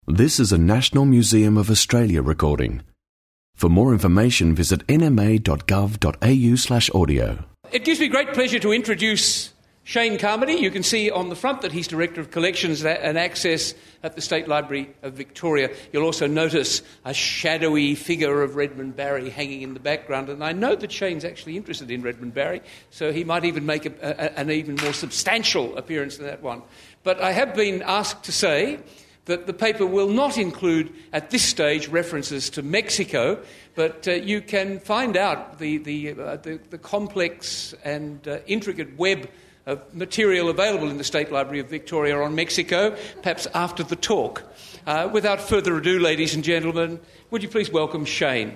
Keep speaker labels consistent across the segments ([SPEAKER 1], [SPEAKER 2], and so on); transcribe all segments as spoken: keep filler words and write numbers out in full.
[SPEAKER 1] This is a National Museum of Australia recording. For more information, visit n m a dot gov dot a u slash audio.
[SPEAKER 2] It gives me great pleasure to introduce Shane Carmody. You can see on the front that he's Director of Collections and Access at the State Library of Victoria. You'll also notice a shadowy figure of Redmond Barry hanging in the background, and I know that Shane's actually interested in Redmond Barry, so he might even make a, a, an even more substantial appearance than that one. But I have been asked to say that the paper will not include, at this stage, references to Mexico, but uh, you can find out the, the, uh, the, the complex and uh, intricate web of material available in the State Library of Victoria on Mexico, perhaps after the talk. Uh, without further ado, ladies and gentlemen, would you please welcome Shane?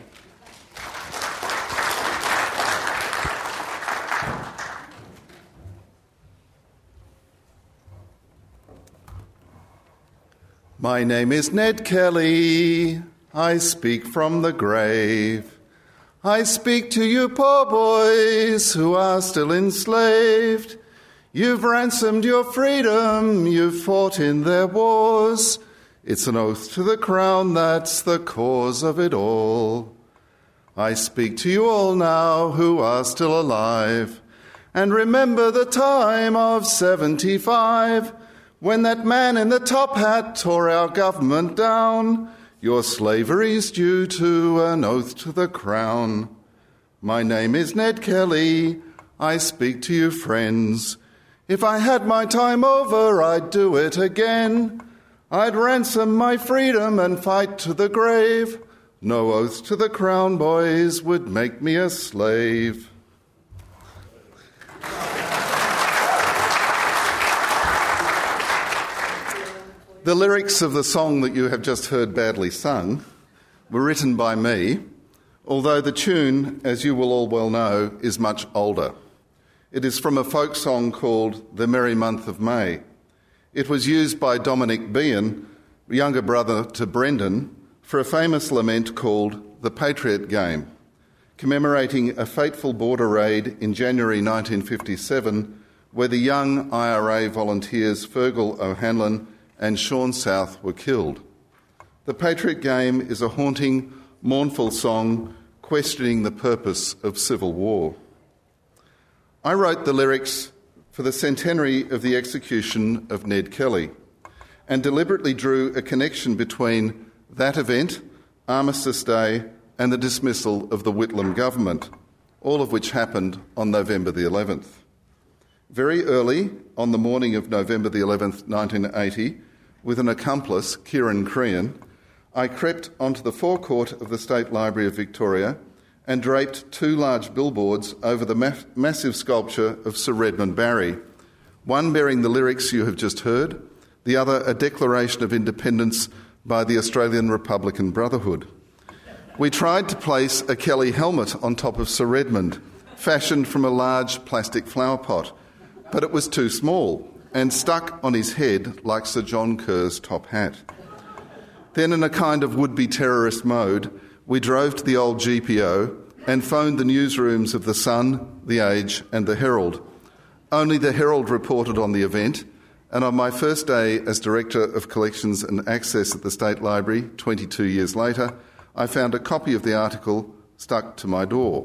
[SPEAKER 3] My name is Ned Kelly. I speak from the grave. I speak to you poor boys who are still enslaved. You've ransomed your freedom, you've fought in their wars. It's an oath to the crown, that's the cause of it all. I speak to you all now who are still alive, and remember the time of seventy-five, when that man in the top hat tore our government down. Your slavery's due to an oath to the crown. My name is Ned Kelly, I speak to you friends. If I had my time over, I'd do it again. I'd ransom my freedom and fight to the grave. No oath to the crown, boys, would make me a slave. The lyrics of the song that you have just heard badly sung were written by me, although the tune, as you will all well know, is much older. It is from a folk song called The Merry Month of May. It was used by Dominic Behan, younger brother to Brendan, for a famous lament called The Patriot Game, commemorating a fateful border raid in January nineteen fifty-seven, where the young I R A volunteers Fergal O'Hanlon and Sean South were killed. The Patriot Game is a haunting, mournful song questioning the purpose of civil war. I wrote the lyrics for the centenary of the execution of Ned Kelly and deliberately drew a connection between that event, Armistice Day, and the dismissal of the Whitlam government, all of which happened on November the eleventh. Very early, on the morning of November the eleventh, nineteen eighty, with an accomplice, Kieran Crean, I crept onto the forecourt of the State Library of Victoria and draped two large billboards over the ma- massive sculpture of Sir Redmond Barry, one bearing the lyrics you have just heard, the other a declaration of independence by the Australian Republican Brotherhood. We tried to place a Kelly helmet on top of Sir Redmond, fashioned from a large plastic flower pot, but it was too small and stuck on his head like Sir John Kerr's top hat. Then, in a kind of would-be terrorist mode, we drove to the old G P O and phoned the newsrooms of The Sun, The Age and The Herald. Only The Herald reported on the event, and on my first day as Director of Collections and Access at the State Library, twenty-two years later, I found a copy of the article stuck to my door.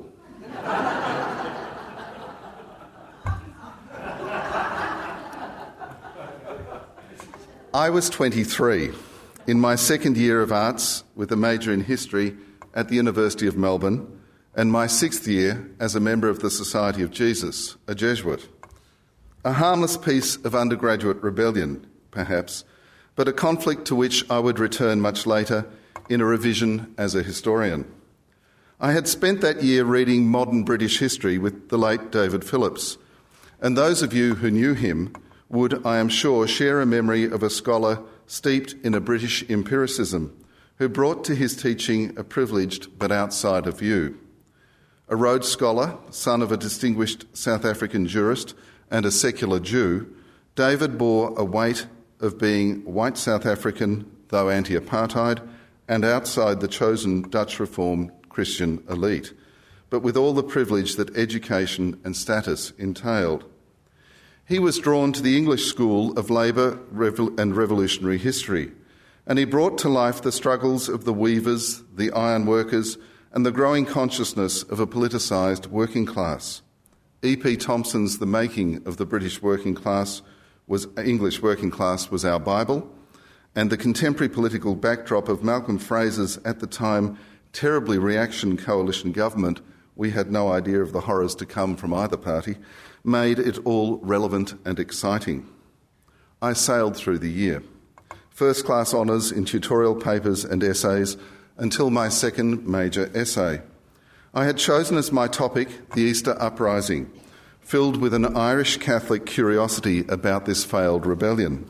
[SPEAKER 3] I was twenty-three, in my second year of arts with a major in history at the University of Melbourne, and my sixth year as a member of the Society of Jesus, a Jesuit. A harmless piece of undergraduate rebellion, perhaps, but a conflict to which I would return much later in a revision as a historian. I had spent that year reading modern British history with the late David Phillips, and those of you who knew him would, I am sure, share a memory of a scholar steeped in a British empiricism who brought to his teaching a privileged but outsider view. A Rhodes Scholar, son of a distinguished South African jurist and a secular Jew, David bore a weight of being white South African, though anti-apartheid, and outside the chosen Dutch Reformed Christian elite, but with all the privilege that education and status entailed. He was drawn to the English School of Labour and Revolutionary History, and he brought to life the struggles of the weavers, the iron workers, and the growing consciousness of a politicised working class. E P Thompson's The Making of the British Working Class was English Working Class was our Bible, and the contemporary political backdrop of Malcolm Fraser's, at the time, terribly reaction coalition government, we had no idea of the horrors to come from either party, made it all relevant and exciting. I sailed through the year. First-class honours in tutorial papers and essays until my second major essay. I had chosen as my topic the Easter Uprising, filled with an Irish Catholic curiosity about this failed rebellion.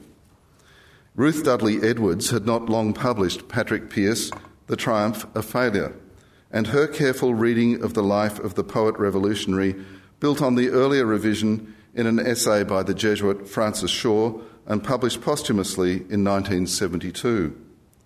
[SPEAKER 3] Ruth Dudley Edwards had not long published Patrick Pearse, The Triumph of Failure, and her careful reading of the life of the poet revolutionary built on the earlier revision in an essay by the Jesuit Francis Shaw and published posthumously in nineteen seventy-two.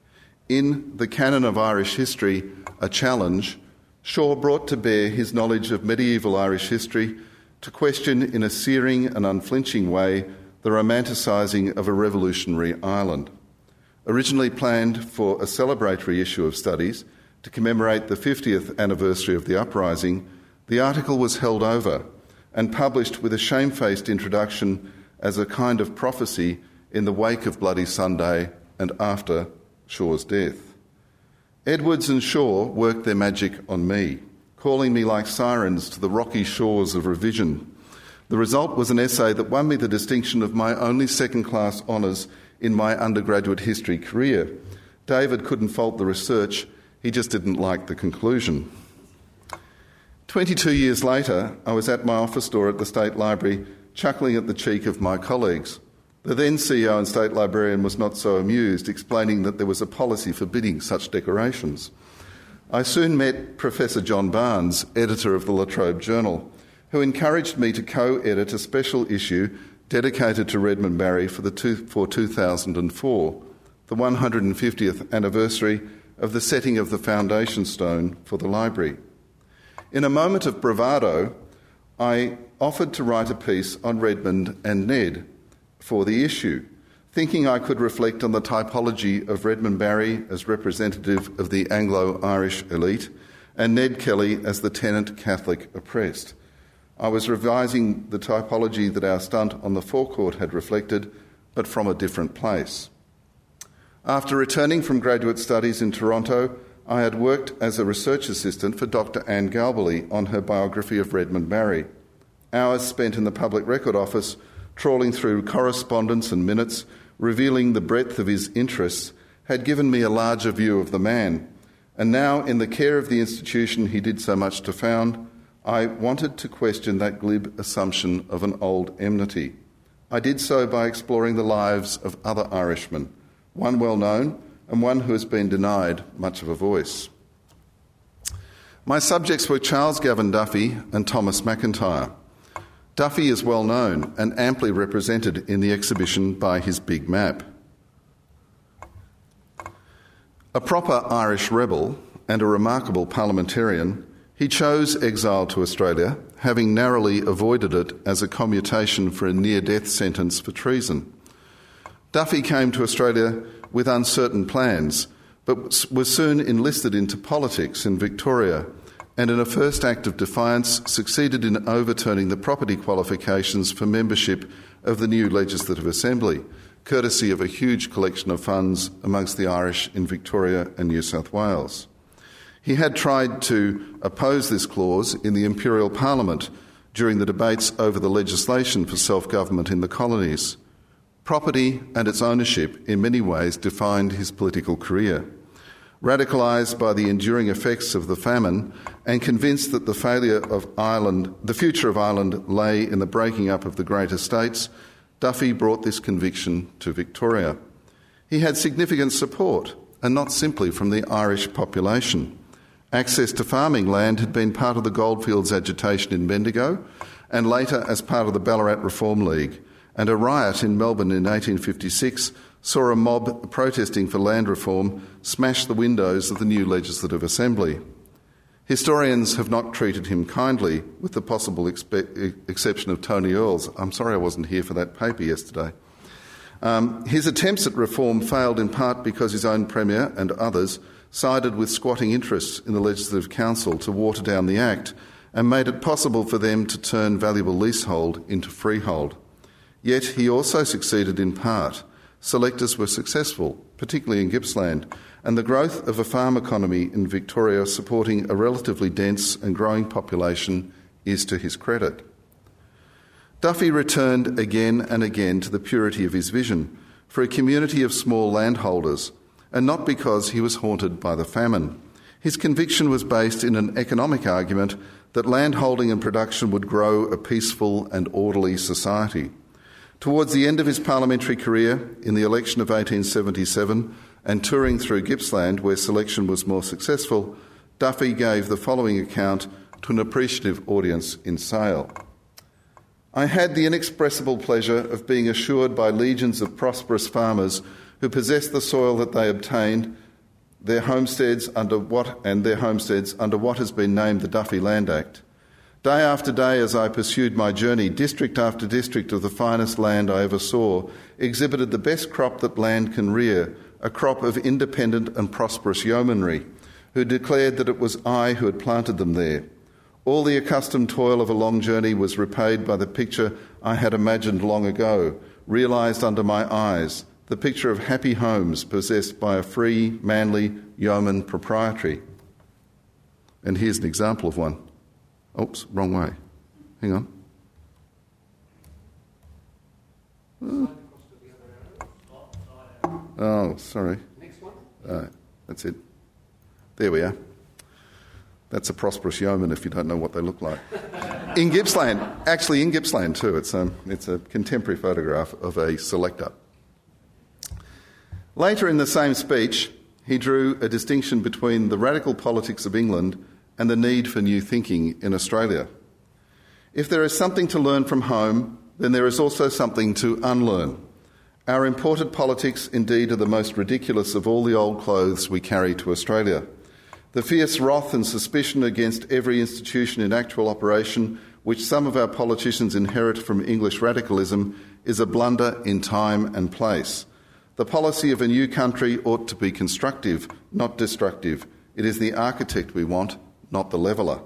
[SPEAKER 3] In The Canon of Irish History, A Challenge, Shaw brought to bear his knowledge of medieval Irish history to question in a searing and unflinching way the romanticising of a revolutionary Ireland. Originally planned for a celebratory issue of Studies to commemorate the fiftieth anniversary of the uprising, the article was held over and published with a shamefaced introduction as a kind of prophecy in the wake of Bloody Sunday and after Shaw's death. Edwards and Shaw worked their magic on me, calling me like sirens to the rocky shores of revision. The result was an essay that won me the distinction of my only second-class honours in my undergraduate history career. David couldn't fault the research, he just didn't like the conclusion. Twenty-two years later, I was at my office door at the State Library, chuckling at the cheek of my colleagues. The then C E O and State Librarian was not so amused, explaining that there was a policy forbidding such decorations. I soon met Professor John Barnes, editor of the La Trobe Journal, who encouraged me to co-edit a special issue dedicated to Redmond Barry for, the two, for two thousand four, the one hundred fiftieth anniversary of the setting of the foundation stone for the library. In a moment of bravado, I offered to write a piece on Redmond and Ned for the issue, thinking I could reflect on the typology of Redmond Barry as representative of the Anglo-Irish elite and Ned Kelly as the tenant Catholic oppressed. I was revising the typology that our stunt on the forecourt had reflected, but from a different place. After returning from graduate studies in Toronto, I had worked as a research assistant for Doctor Anne Galbally on her biography of Redmond Barry. Hours spent in the Public Record Office trawling through correspondence and minutes, revealing the breadth of his interests, had given me a larger view of the man. And now, in the care of the institution he did so much to found, I wanted to question that glib assumption of an old enmity. I did so by exploring the lives of other Irishmen, one well known and one who has been denied much of a voice. My subjects were Charles Gavin Duffy and Thomas McIntyre. Duffy is well known and amply represented in the exhibition by his big map. A proper Irish rebel and a remarkable parliamentarian, he chose exile to Australia, having narrowly avoided it as a commutation for a near-death sentence for treason. Duffy came to Australia with uncertain plans, but was soon enlisted into politics in Victoria, and in a first act of defiance succeeded in overturning the property qualifications for membership of the new Legislative Assembly, courtesy of a huge collection of funds amongst the Irish in Victoria and New South Wales. He had tried to oppose this clause in the Imperial Parliament during the debates over the legislation for self-government in the colonies. Property and its ownership in many ways defined his political career. Radicalised by the enduring effects of the famine and convinced that the failure of Ireland, the future of Ireland lay in the breaking up of the great estates, Duffy brought this conviction to Victoria. He had significant support, and not simply from the Irish population. Access to farming land had been part of the Goldfields agitation in Bendigo, and later as part of the Ballarat Reform League, and a riot in Melbourne in eighteen fifty-six saw a mob protesting for land reform smash the windows of the new Legislative Assembly. Historians have not treated him kindly, with the possible expe- exception of Tony Earls. I'm sorry I wasn't here for that paper yesterday. Um, his attempts at reform failed in part because his own Premier and others sided with squatting interests in the Legislative Council to water down the Act and made it possible for them to turn valuable leasehold into freehold. Yet he also succeeded in part. Selectors were successful, particularly in Gippsland, and the growth of a farm economy in Victoria supporting a relatively dense and growing population is to his credit. Duffy returned again and again to the purity of his vision for a community of small landholders, and not because he was haunted by the famine. His conviction was based in an economic argument that landholding and production would grow a peaceful and orderly society. Towards the end of his parliamentary career, in the election of eighteen seventy-seven, and touring through Gippsland, where selection was more successful, Duffy gave the following account to an appreciative audience in Sale. I had the inexpressible pleasure of being assured by legions of prosperous farmers who possessed the soil that they obtained their homesteads under what and their homesteads under what has been named the Duffy Land Act. Day after day, as I pursued my journey, district after district of the finest land I ever saw exhibited the best crop that land can rear, a crop of independent and prosperous yeomanry, who declared that it was I who had planted them there. All the accustomed toil of a long journey was repaid by the picture I had imagined long ago, realised under my eyes, the picture of happy homes possessed by a free, manly yeoman proprietary. And here's an example of one. Oops, wrong way. Hang on. Oh, oh sorry.
[SPEAKER 2] Next one.
[SPEAKER 3] Uh, that's it. There we are. That's a prosperous yeoman if you don't know what they look like. In Gippsland, actually in Gippsland too. It's a, it's a contemporary photograph of a selector. Later in the same speech, he drew a distinction between the radical politics of England and the need for new thinking in Australia. If there is something to learn from home, then there is also something to unlearn. Our imported politics indeed are the most ridiculous of all the old clothes we carry to Australia. The fierce wrath and suspicion against every institution in actual operation, which some of our politicians inherit from English radicalism, is a blunder in time and place. The policy of a new country ought to be constructive, not destructive. It is the architect we want, not the leveller.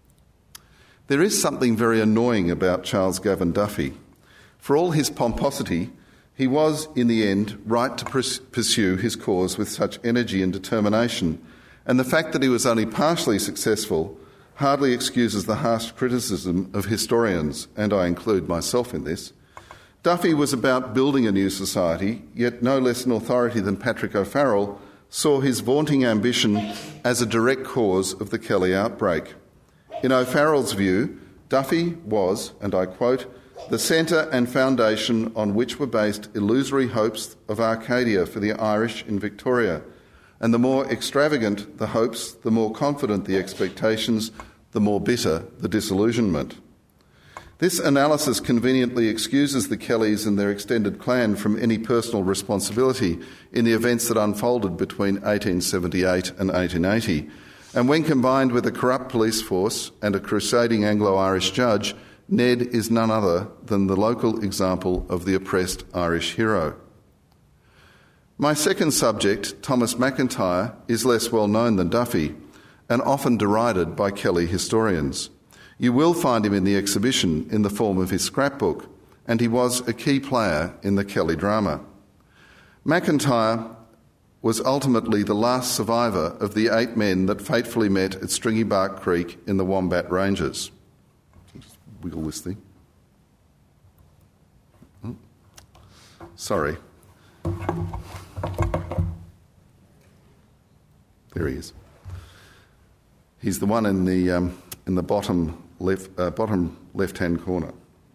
[SPEAKER 3] There is something very annoying about Charles Gavan Duffy. For all his pomposity, he was, in the end, right to pursue his cause with such energy and determination, and the fact that he was only partially successful hardly excuses the harsh criticism of historians, and I include myself in this. Duffy was about building a new society, yet no less an authority than Patrick O'Farrell saw his vaunting ambition as a direct cause of the Kelly outbreak. In O'Farrell's view, Duffy was, and I quote, the centre and foundation on which were based illusory hopes of Arcadia for the Irish in Victoria, and the more extravagant the hopes, the more confident the expectations, the more bitter the disillusionment. This analysis conveniently excuses the Kellys and their extended clan from any personal responsibility in the events that unfolded between eighteen seventy-eight and eighteen eighty, and when combined with a corrupt police force and a crusading Anglo-Irish judge, Ned is none other than the local example of the oppressed Irish hero. My second subject, Thomas McIntyre, is less well known than Duffy and often derided by Kelly historians. You will find him in the exhibition in the form of his scrapbook, and he was a key player in the Kelly drama. McIntyre was ultimately the last survivor of the eight men that fatefully met at Stringybark Creek in the Wombat Ranges. Just wiggle this thing. Oh. Sorry. There he is. He's the one in the um, in the bottom left uh, bottom left-hand corner.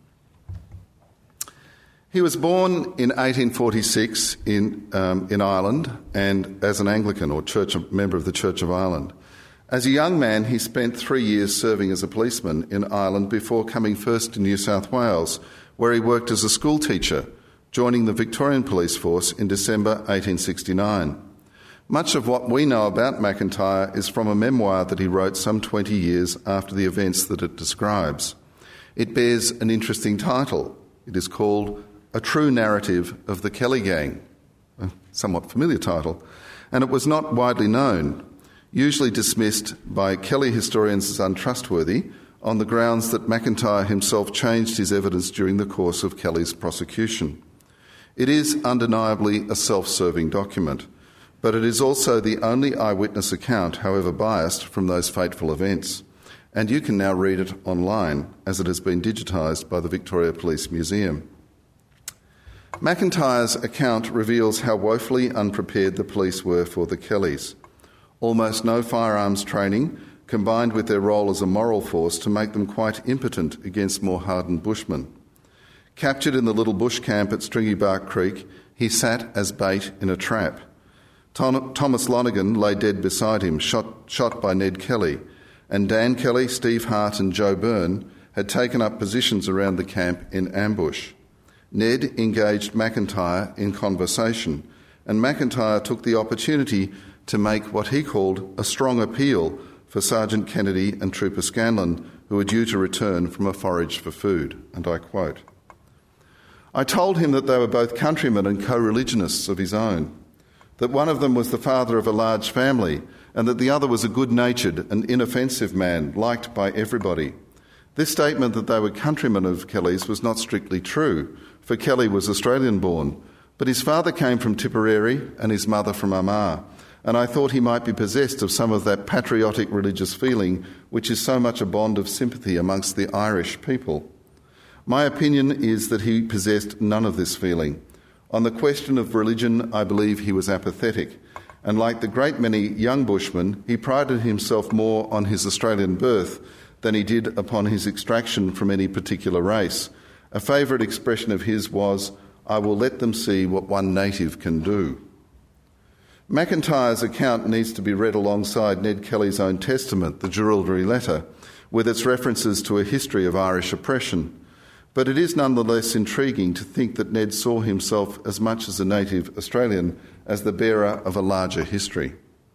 [SPEAKER 3] He was born in eighteen forty-six in um, in Ireland, and as an Anglican or church member of the Church of Ireland. As a young man, he spent three years serving as a policeman in Ireland before coming first to New South Wales, where he worked as a school teacher, joining the Victorian Police Force in December eighteen sixty-nine. Much of what we know about McIntyre is from a memoir that he wrote some twenty years after the events that it describes. It bears an interesting title. It is called A True Narrative of the Kelly Gang, a somewhat familiar title, and it was not widely known, usually dismissed by Kelly historians as untrustworthy on the grounds that McIntyre himself changed his evidence during the course of Kelly's prosecution. It is undeniably a self-serving document, but it is also the only eyewitness account, however biased, from those fateful events. And you can now read it online, as it has been digitised by the Victoria Police Museum. McIntyre's account reveals how woefully unprepared the police were for the Kellys. Almost no firearms training, combined with their role as a moral force to make them quite impotent against more hardened bushmen. Captured in the little bush camp at Stringybark Creek, he sat as bait in a trap. Tom- Thomas Lonergan lay dead beside him, shot, shot by Ned Kelly, and Dan Kelly, Steve Hart and Joe Byrne had taken up positions around the camp in ambush. Ned engaged McIntyre in conversation, and McIntyre took the opportunity to make what he called a strong appeal for Sergeant Kennedy and Trooper Scanlon, who were due to return from a forage for food, and I quote, "I told him that they were both countrymen and co-religionists of his own, that one of them was the father of a large family, and that the other was a good-natured and inoffensive man, liked by everybody. This statement that they were countrymen of Kelly's was not strictly true, for Kelly was Australian-born, but his father came from Tipperary and his mother from Armagh, and I thought he might be possessed of some of that patriotic religious feeling which is so much a bond of sympathy amongst the Irish people. My opinion is that he possessed none of this feeling. On the question of religion, I believe he was apathetic, and like the great many young bushmen, he prided himself more on his Australian birth than he did upon his extraction from any particular race. A favourite expression of his was, 'I will let them see what one native can do.'" McIntyre's account needs to be read alongside Ned Kelly's own testament, the Jerilderie Letter, with its references to a history of Irish oppression. But it is nonetheless intriguing to think that Ned saw himself as much as a native Australian as the bearer of a larger history.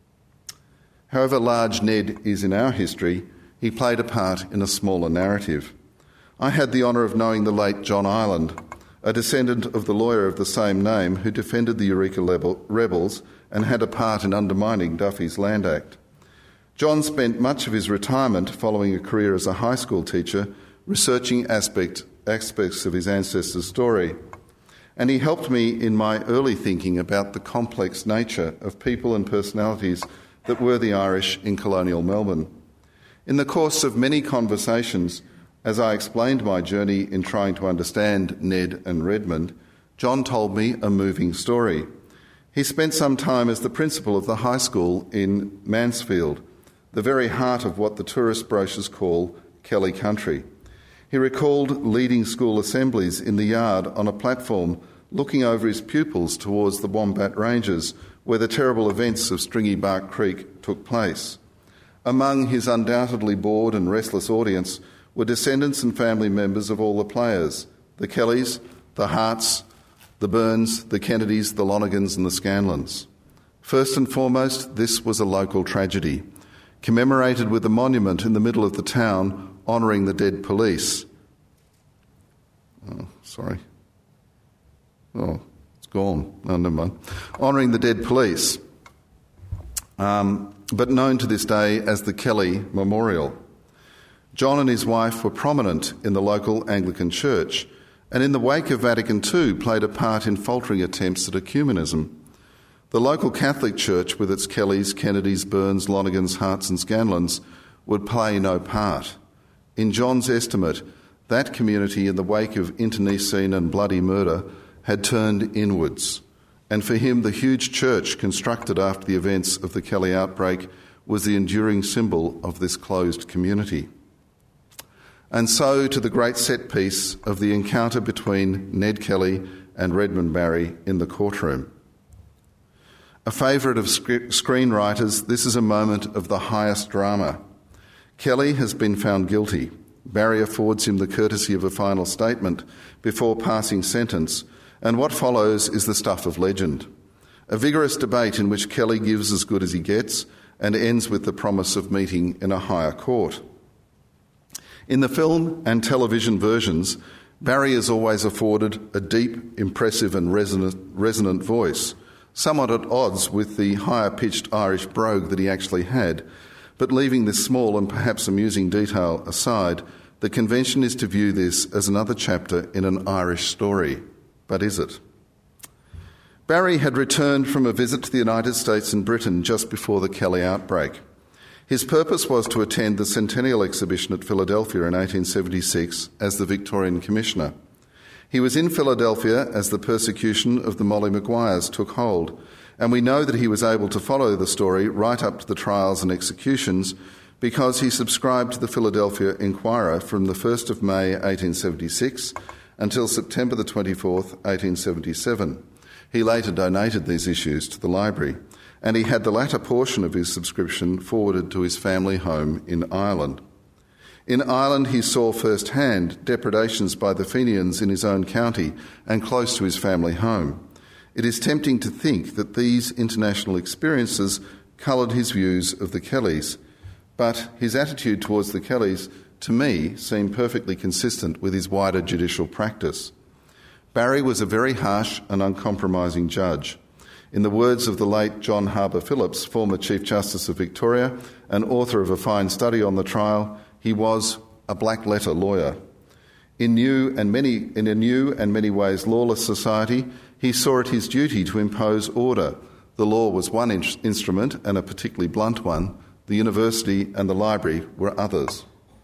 [SPEAKER 3] However large Ned is in our history, he played a part in a smaller narrative. I had the honour of knowing the late John Ireland, a descendant of the lawyer of the same name who defended the Eureka rebels and had a part in undermining Duffy's Land Act. John spent much of his retirement following a career as a high school teacher researching aspect, aspects of his ancestors' story, and he helped me in my early thinking about the complex nature of people and personalities that were the Irish in colonial Melbourne. In the course of many conversations, as I explained my journey in trying to understand Ned and Redmond, John told me a moving story. He spent some time as the principal of the high school in Mansfield, the very heart of what the tourist brochures call Kelly Country. He recalled leading school assemblies in the yard on a platform looking over his pupils towards the Wombat Ranges, where the terrible events of Stringybark Creek took place. Among his undoubtedly bored and restless audience were descendants and family members of all the players, the Kellys, the Harts, the Byrnes, the Kennedys, the Lonergans and the Scanlons. First and foremost, this was a local tragedy, commemorated with a monument in the middle of the town honouring the dead police. Oh, sorry. Oh, it's gone. No, never mind. Honouring the dead police, um, but known to this day as the Kelly Memorial. John and his wife were prominent in the local Anglican church, and in the wake of Vatican Two played a part in faltering attempts at ecumenism. The local Catholic Church, with its Kellys, Kennedys, Byrnes, Lonergans, Harts and Scanlons, would play no part. In John's estimate, that community, in the wake of internecine and bloody murder, had turned inwards, and for him the huge church constructed after the events of the Kelly outbreak was the enduring symbol of this closed community. And so to the great set piece of the encounter between Ned Kelly and Redmond Barry in the courtroom. A favourite of sc- screenwriters, this is a moment of the highest drama. Kelly has been found guilty. Barry affords him the courtesy of a final statement before passing sentence, and what follows is the stuff of legend. A vigorous debate in which Kelly gives as good as he gets and ends with the promise of meeting in a higher court. In the film and television versions, Barry has always afforded a deep, impressive and resonant, resonant voice, somewhat at odds with the higher-pitched Irish brogue that he actually had. But leaving this small and perhaps amusing detail aside, the convention is to view this as another chapter in an Irish story. But is it? Barry had returned from a visit to the United States and Britain just before the Kelly outbreak. His purpose was to attend the Centennial Exhibition at Philadelphia in eighteen seventy-six as the Victorian Commissioner. He was in Philadelphia as the persecution of the Molly Maguires took hold, and we know that he was able to follow the story right up to the trials and executions because he subscribed to the Philadelphia Inquirer from the first of May eighteen seventy-six until September the twenty-fourth, eighteen seventy-seven. He later donated these issues to the library, and he had the latter portion of his subscription forwarded to his family home in Ireland. In Ireland, he saw firsthand depredations by the Fenians in his own county and close to his family home. It is tempting to think that these international experiences coloured his views of the Kellys, but his attitude towards the Kellys, to me, seemed perfectly consistent with his wider judicial practice. Barry was a very harsh and uncompromising judge. In the words of the late John Harbour Phillips, former Chief Justice of Victoria and author of a fine study on the trial, he was a black-letter lawyer. In, new and many, in a new and many ways lawless society, he saw it his duty to impose order. The law was one in- instrument, and a particularly blunt one. The university and the library were others.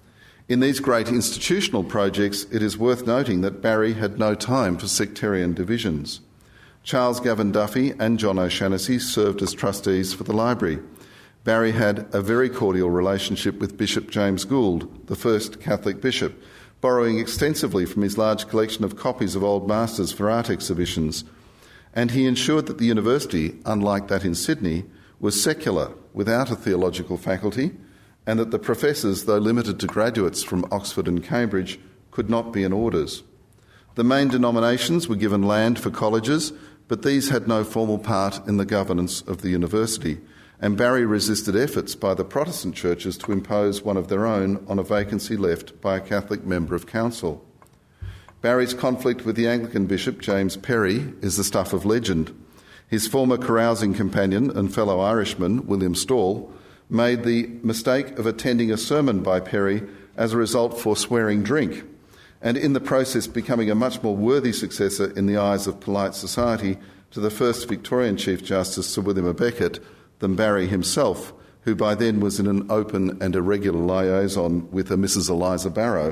[SPEAKER 3] In these great institutional projects, it is worth noting that Barry had no time for sectarian divisions. Charles Gavin Duffy and John O'Shannessy served as trustees for the library. Barry had a very cordial relationship with Bishop James Gould, the first Catholic bishop, borrowing extensively from his large collection of copies of Old Masters for art exhibitions. And he ensured that the university, unlike that in Sydney, was secular, without a theological faculty, and that the professors, though limited to graduates from Oxford and Cambridge, could not be in orders. The main denominations were given land for colleges, but these had no formal part in the governance of the university, and Barry resisted efforts by the Protestant churches to impose one of their own on a vacancy left by a Catholic member of council. Barry's conflict with the Anglican bishop, James Perry, is the stuff of legend. His former carousing companion and fellow Irishman, William Stawell, made the mistake of attending a sermon by Perry as a result for swearing drink, and in the process becoming a much more worthy successor in the eyes of polite society to the first Victorian Chief Justice, Sir William à Becket, than Barry himself, who by then was in an open and irregular liaison with a Missus Eliza Barrow.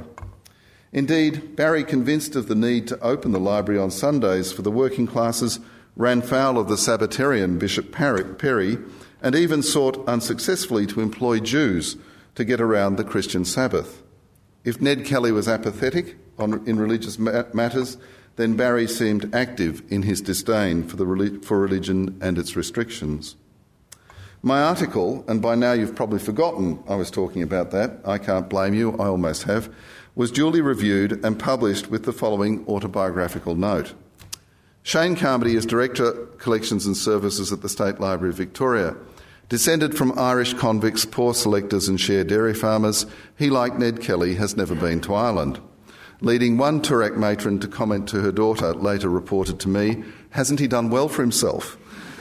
[SPEAKER 3] Indeed, Barry, convinced of the need to open the library on Sundays for the working classes, ran foul of the Sabbatarian Bishop Perry and even sought unsuccessfully to employ Jews to get around the Christian Sabbath. If Ned Kelly was apathetic on, in religious ma- matters, then Barry seemed active in his disdain for, the, for religion and its restrictions. My article, and by now you've probably forgotten I was talking about that, I can't blame you, I almost have, was duly reviewed and published with the following autobiographical note. Shane Carmody is Director, Collections and Services at the State Library of Victoria. Descended from Irish convicts, poor selectors and share dairy farmers, he, like Ned Kelly, has never been to Ireland. Leading one Toorak matron to comment to her daughter, later reported to me, hasn't he done well for himself?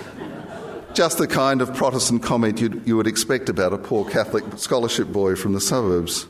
[SPEAKER 3] Just the kind of Protestant comment you'd, you would expect about a poor Catholic scholarship boy from the suburbs.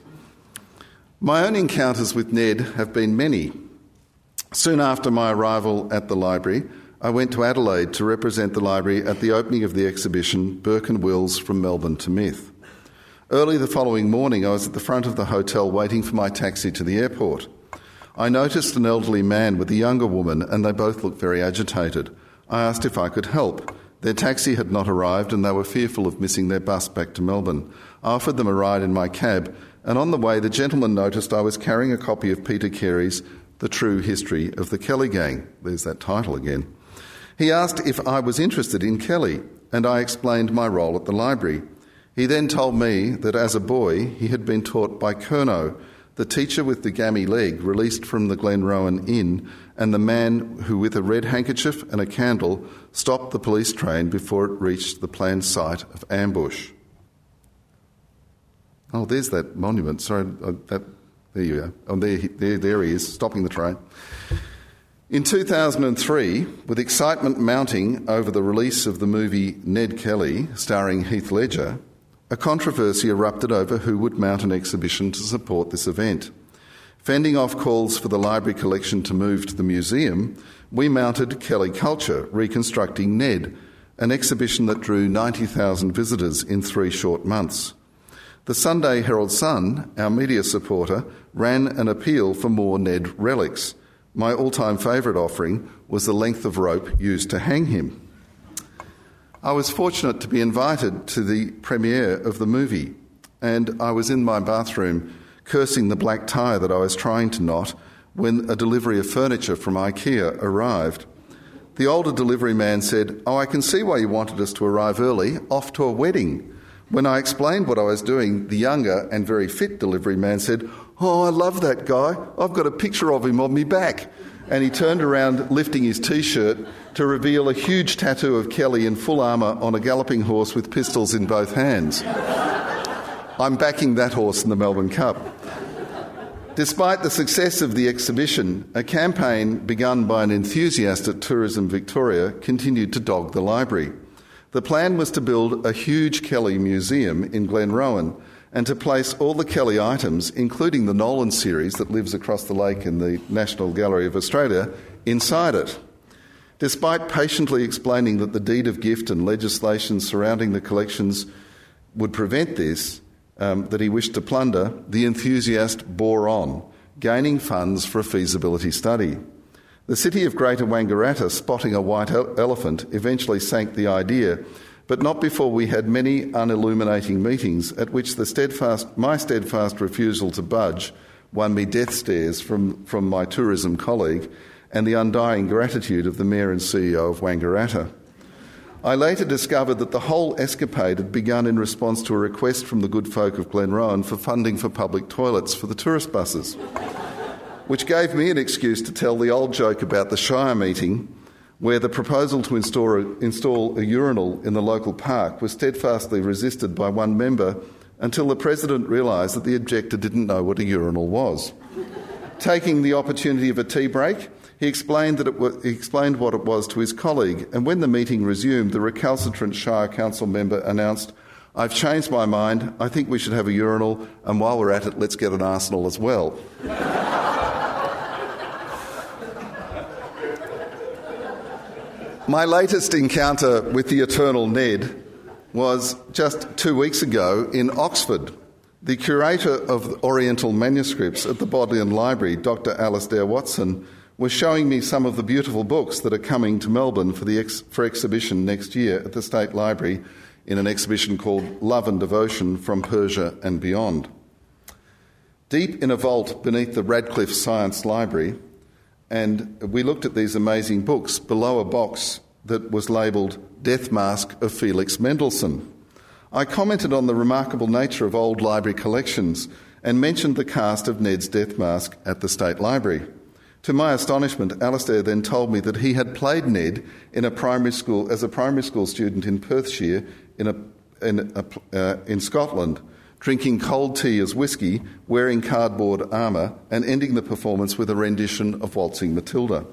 [SPEAKER 3] My own encounters with Ned have been many. Soon after my arrival at the library, I went to Adelaide to represent the library at the opening of the exhibition Burke and Wills from Melbourne to Myth. Early the following morning, I was at the front of the hotel waiting for my taxi to the airport. I noticed an elderly man with a younger woman, and they both looked very agitated. I asked if I could help. Their taxi had not arrived, and they were fearful of missing their bus back to Melbourne. I offered them a ride in my cab, and on the way the gentleman noticed I was carrying a copy of Peter Carey's The True History of the Kelly Gang. There's that title again. He asked if I was interested in Kelly, and I explained my role at the library. He then told me that as a boy he had been taught by Curnow, the teacher with the gammy leg released from the Glenrowan Inn, and the man who, with a red handkerchief and a candle, stopped the police train before it reached the planned site of ambush. Oh, there's that monument. Sorry, that There you go. Oh, there, there, there he is, stopping the train. In two thousand three, with excitement mounting over the release of the movie Ned Kelly, starring Heath Ledger, a controversy erupted over who would mount an exhibition to support this event. Fending off calls for the library collection to move to the museum, we mounted Kelly Culture, Reconstructing Ned, an exhibition that drew ninety thousand visitors in three short months. The Sunday Herald Sun, our media supporter, ran an appeal for more Ned relics. My all-time favourite offering was the length of rope used to hang him. I was fortunate to be invited to the premiere of the movie, and I was in my bathroom cursing the black tie that I was trying to knot when a delivery of furniture from IKEA arrived. The older delivery man said, "Oh, I can see why you wanted us to arrive early, off to a wedding." When I explained what I was doing, the younger and very fit delivery man said, "Oh, I love that guy. I've got a picture of him on me back." And he turned around, lifting his T-shirt, to reveal a huge tattoo of Kelly in full armour on a galloping horse with pistols in both hands. I'm backing that horse in the Melbourne Cup. Despite the success of the exhibition, a campaign begun by an enthusiast at Tourism Victoria continued to dog the library. The plan was to build a huge Kelly museum in Glenrowan and to place all the Kelly items, including the Nolan series that lives across the lake in the National Gallery of Australia, inside it. Despite patiently explaining that the deed of gift and legislation surrounding the collections would prevent this, um, that he wished to plunder, the enthusiast bore on, gaining funds for a feasibility study. The city of Greater Wangaratta, spotting a white elephant, eventually sank the idea, but not before we had many unilluminating meetings at which the steadfast, my steadfast refusal to budge won me death stares from, from my tourism colleague and the undying gratitude of the Mayor and C E O of Wangaratta. I later discovered that the whole escapade had begun in response to a request from the good folk of Glenrowan for funding for public toilets for the tourist buses, which gave me an excuse to tell the old joke about the Shire meeting where the proposal to install a, install a urinal in the local park was steadfastly resisted by one member until the President realised that the objector didn't know what a urinal was. Taking the opportunity of a tea break, he explained, that it was, he explained what it was to his colleague, and when the meeting resumed, the recalcitrant Shire Council member announced, "I've changed my mind. I think we should have a urinal, and while we're at it, let's get an arsenal as well." My latest encounter with the eternal Ned was just two weeks ago in Oxford. The curator of Oriental manuscripts at the Bodleian Library, Doctor Alistair Watson, was showing me some of the beautiful books that are coming to Melbourne for, the ex- for exhibition next year at the State Library in an exhibition called Love and Devotion from Persia and Beyond. Deep in a vault beneath the Radcliffe Science Library, and we looked at these amazing books below a box that was labelled Death Mask of Felix Mendelssohn. I commented on the remarkable nature of old library collections and mentioned the cast of Ned's Death Mask at the State Library. To my astonishment, Alistair then told me that he had played Ned in a primary school as a primary school student in Perthshire in, a, in, a, uh, in Scotland, drinking cold tea as whiskey, wearing cardboard armour, and ending the performance with a rendition of Waltzing Matilda.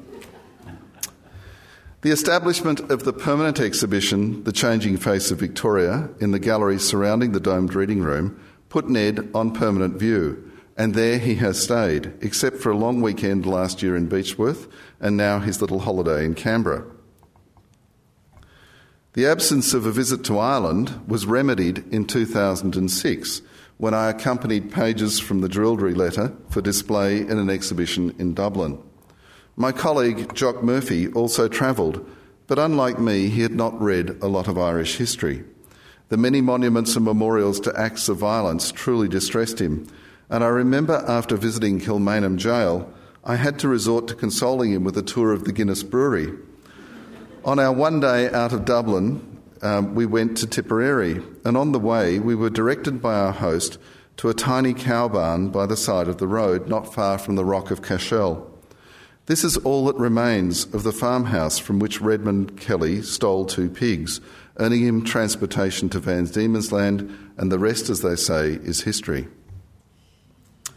[SPEAKER 3] The establishment of the permanent exhibition, The Changing Face of Victoria, in the gallery surrounding the domed reading room, put Ned on permanent view, and there he has stayed, except for a long weekend last year in Beechworth, and now his little holiday in Canberra. The absence of a visit to Ireland was remedied in two thousand six when I accompanied pages from the Drildry letter for display in an exhibition in Dublin. My colleague Jock Murphy also travelled, but unlike me, he had not read a lot of Irish history. The many monuments and memorials to acts of violence truly distressed him, and I remember after visiting Kilmainham Jail, I had to resort to consoling him with a tour of the Guinness Brewery. On our one day out of Dublin, um, we went to Tipperary, and on the way we were directed by our host to a tiny cow barn by the side of the road, not far from the Rock of Cashel. This is all that remains of the farmhouse from which Redmond Kelly stole two pigs, earning him transportation to Van Diemen's Land, and the rest, as they say, is history.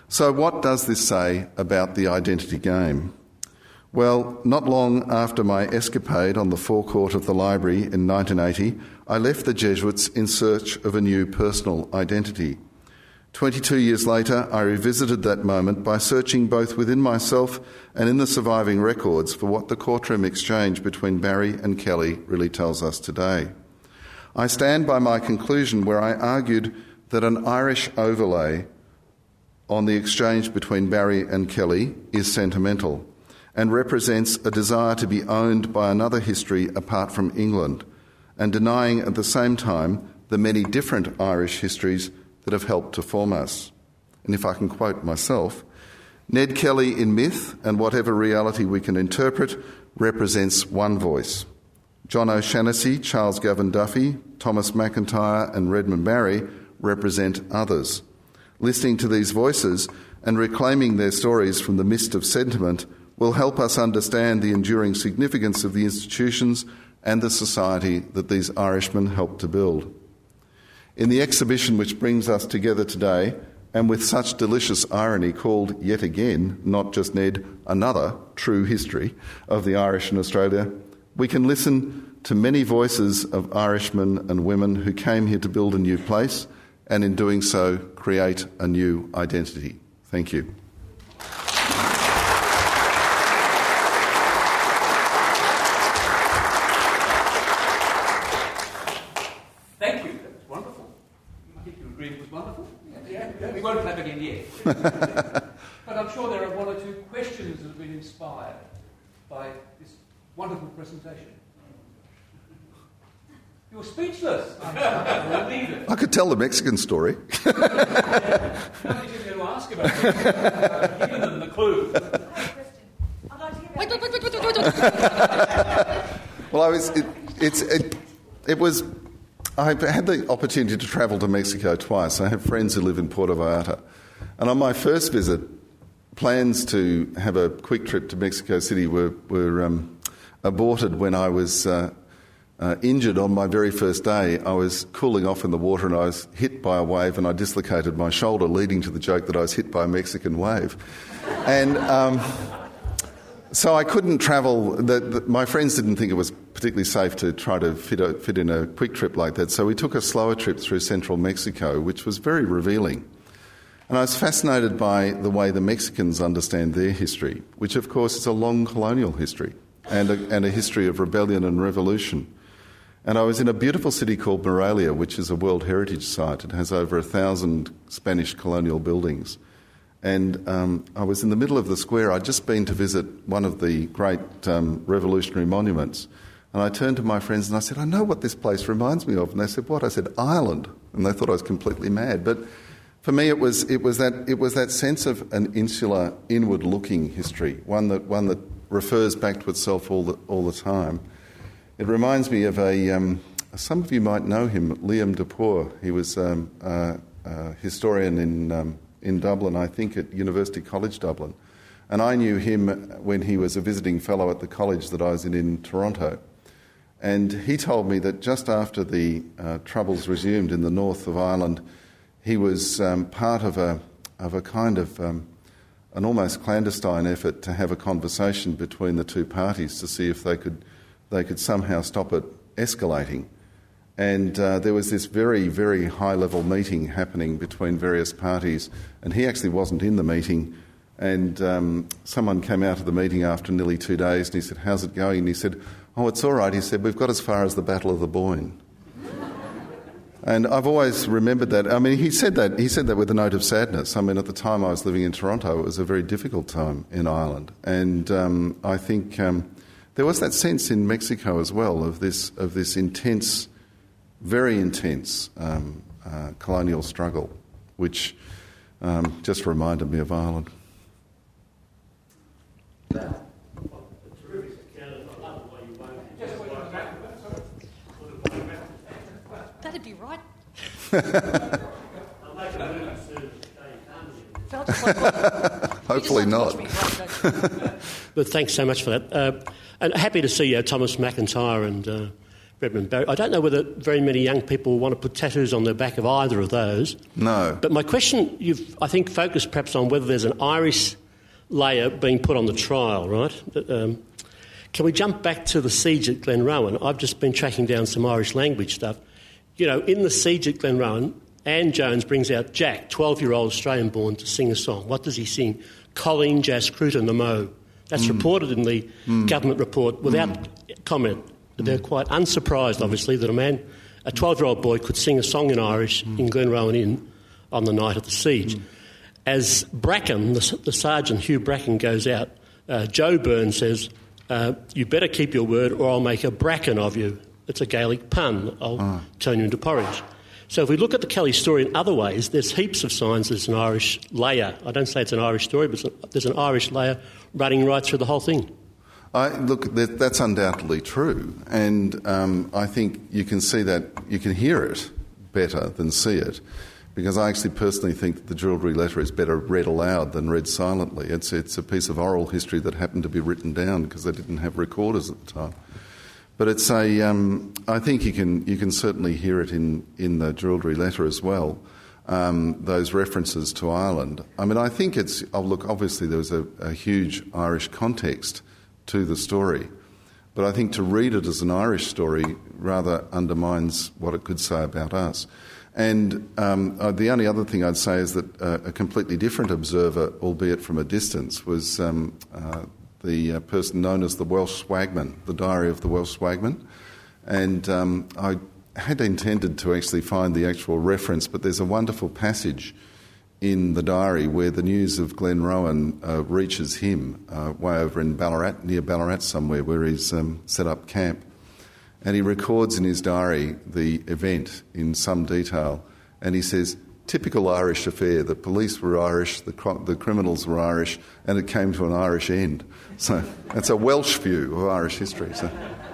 [SPEAKER 3] So what does this say about the identity game? Well, not long after my escapade on the forecourt of the library in nineteen eighty, I left the Jesuits in search of a new personal identity. Twenty-two years later, I revisited that moment by searching both within myself and in the surviving records for what the courtroom exchange between Barry and Kelly really tells us today. I stand by my conclusion where I argued that an Irish overlay on the exchange between Barry and Kelly is sentimental and represents a desire to be owned by another history apart from England, and denying at the same time the many different Irish histories that have helped to form us. And if I can quote myself, Ned Kelly in myth and whatever reality we can interpret represents one voice. John O'Shannessy, Charles Gavin Duffy, Thomas McIntyre and Redmond Barry represent others. Listening to these voices and reclaiming their stories from the mist of sentiment will help us understand the enduring significance of the institutions and the society that these Irishmen helped to build. In the exhibition which brings us together today, and with such delicious irony called yet again, not just Ned, another true history of the Irish in Australia, we can listen to many voices of Irishmen and women who came here to build a new place and in doing so create a new identity. Thank you.
[SPEAKER 2] Thank you. That was wonderful. I think you agreed it was wonderful. Yeah, yeah. We won't clap again yet. But I'm sure there are one or two questions that have been inspired by this wonderful presentation. You're speechless. I can't believe it.
[SPEAKER 3] I could tell the Mexican story.
[SPEAKER 2] How did you going to ask about it? I've given them the clue.
[SPEAKER 3] Well, I was. It, it's. It, it was. I've had the opportunity to travel to Mexico twice. I have friends who live in Puerto Vallarta, and on my first visit, plans to have a quick trip to Mexico City were were um, aborted when I was. Uh, Uh, injured on my very first day. I was cooling off in the water and I was hit by a wave and I dislocated my shoulder, leading to the joke that I was hit by a Mexican wave. And um, so I couldn't travel. The, the, my friends didn't think it was particularly safe to try to fit, a, fit in a quick trip like that, so we took a slower trip through central Mexico, which was very revealing. And I was fascinated by the way the Mexicans understand their history, which of course is a long colonial history and a, and a history of rebellion and revolution. And I was in a beautiful city called Morelia, which is a World Heritage Site. It has over a thousand Spanish colonial buildings. And um, I was in the middle of the square. I'd just been to visit one of the great um, revolutionary monuments. And I turned to my friends and I said, I know what this place reminds me of. And they said, what? I said, Ireland. And they thought I was completely mad. But for me, it was it was that it was that sense of an insular, inward-looking history, one that one that refers back to itself all the all the time. It reminds me of a, um, some of you might know him, Liam Dupour. He was um, a, a historian in um, in Dublin, I think at University College Dublin. And I knew him when he was a visiting fellow at the college that I was in in Toronto. And he told me that just after the uh, Troubles resumed in the north of Ireland, he was um, part of a, of a kind of um, an almost clandestine effort to have a conversation between the two parties to see if they could they could somehow stop it escalating. And uh, there was this very, very high-level meeting happening between various parties, and he actually wasn't in the meeting. And um, someone came out of the meeting after nearly two days, and he said, how's it going? And he said, oh, it's all right. He said, we've got as far as the Battle of the Boyne. And I've always remembered that. I mean, he said that he said that with a note of sadness. I mean, at the time I was living in Toronto, it was a very difficult time in Ireland. And um, I think um, there was that sense in Mexico as well of this of this intense, very intense um, uh, colonial struggle, which um, just reminded me of Ireland.
[SPEAKER 4] That'd be right.
[SPEAKER 3] Hopefully not.
[SPEAKER 5] But thanks so much for that. Uh, and happy to see uh, Thomas McIntyre and uh, Redmond Barry. I don't know whether very many young people want to put tattoos on the back of either of those.
[SPEAKER 3] No.
[SPEAKER 5] But my question, you've, I think, focused perhaps on whether there's an Irish layer being put on the trial, right? Um, can we jump back to the siege at Glenrowan? I've just been tracking down some Irish language stuff. You know, in the siege at Glenrowan, Anne Jones brings out Jack, twelve-year-old Australian-born, to sing a song. What does he sing? Colleen Jascruta Namo. That's mm. reported in the mm. government report without mm. comment. They're quite unsurprised, obviously, that a man, a twelve-year-old boy, could sing a song in Irish mm. in Glenrowan Inn on the night of the siege. Mm. As Bracken, the, the sergeant, Hugh Bracken, goes out, uh, Joe Byrne says, uh, you better keep your word or I'll make a bracken of you. It's a Gaelic pun. I'll oh. turn you into porridge. So if we look at the Kelly story in other ways, there's heaps of signs there's an Irish layer. I don't say it's an Irish story, but there's an Irish layer running right through the whole thing.
[SPEAKER 3] I, look, that, that's undoubtedly true, and um, I think you can see that, you can hear it better than see it, because I actually personally think that the Jewellery Letter is better read aloud than read silently. It's, it's a piece of oral history that happened to be written down because they didn't have recorders at the time. But it's a, um, I think you can you can certainly hear it in, in the Jewellery Letter as well, um, those references to Ireland. I mean, I think it's, oh, look, obviously there was a, a huge Irish context to the story, but I think to read it as an Irish story rather undermines what it could say about us. And um, uh, the only other thing I'd say is that uh, a completely different observer, albeit from a distance, was um, uh, the uh, person known as the Welsh Swagman, the Diary of the Welsh Swagman. And um, I had intended to actually find the actual reference, but there's a wonderful passage in the diary where the news of Glenrowan uh, reaches him uh, way over in Ballarat, near Ballarat somewhere, where he's um, set up camp. And he records in his diary the event in some detail, and he says, typical Irish affair. The police were Irish, the, cr- the criminals were Irish, and it came to an Irish end. So that's a Welsh view of Irish history. So.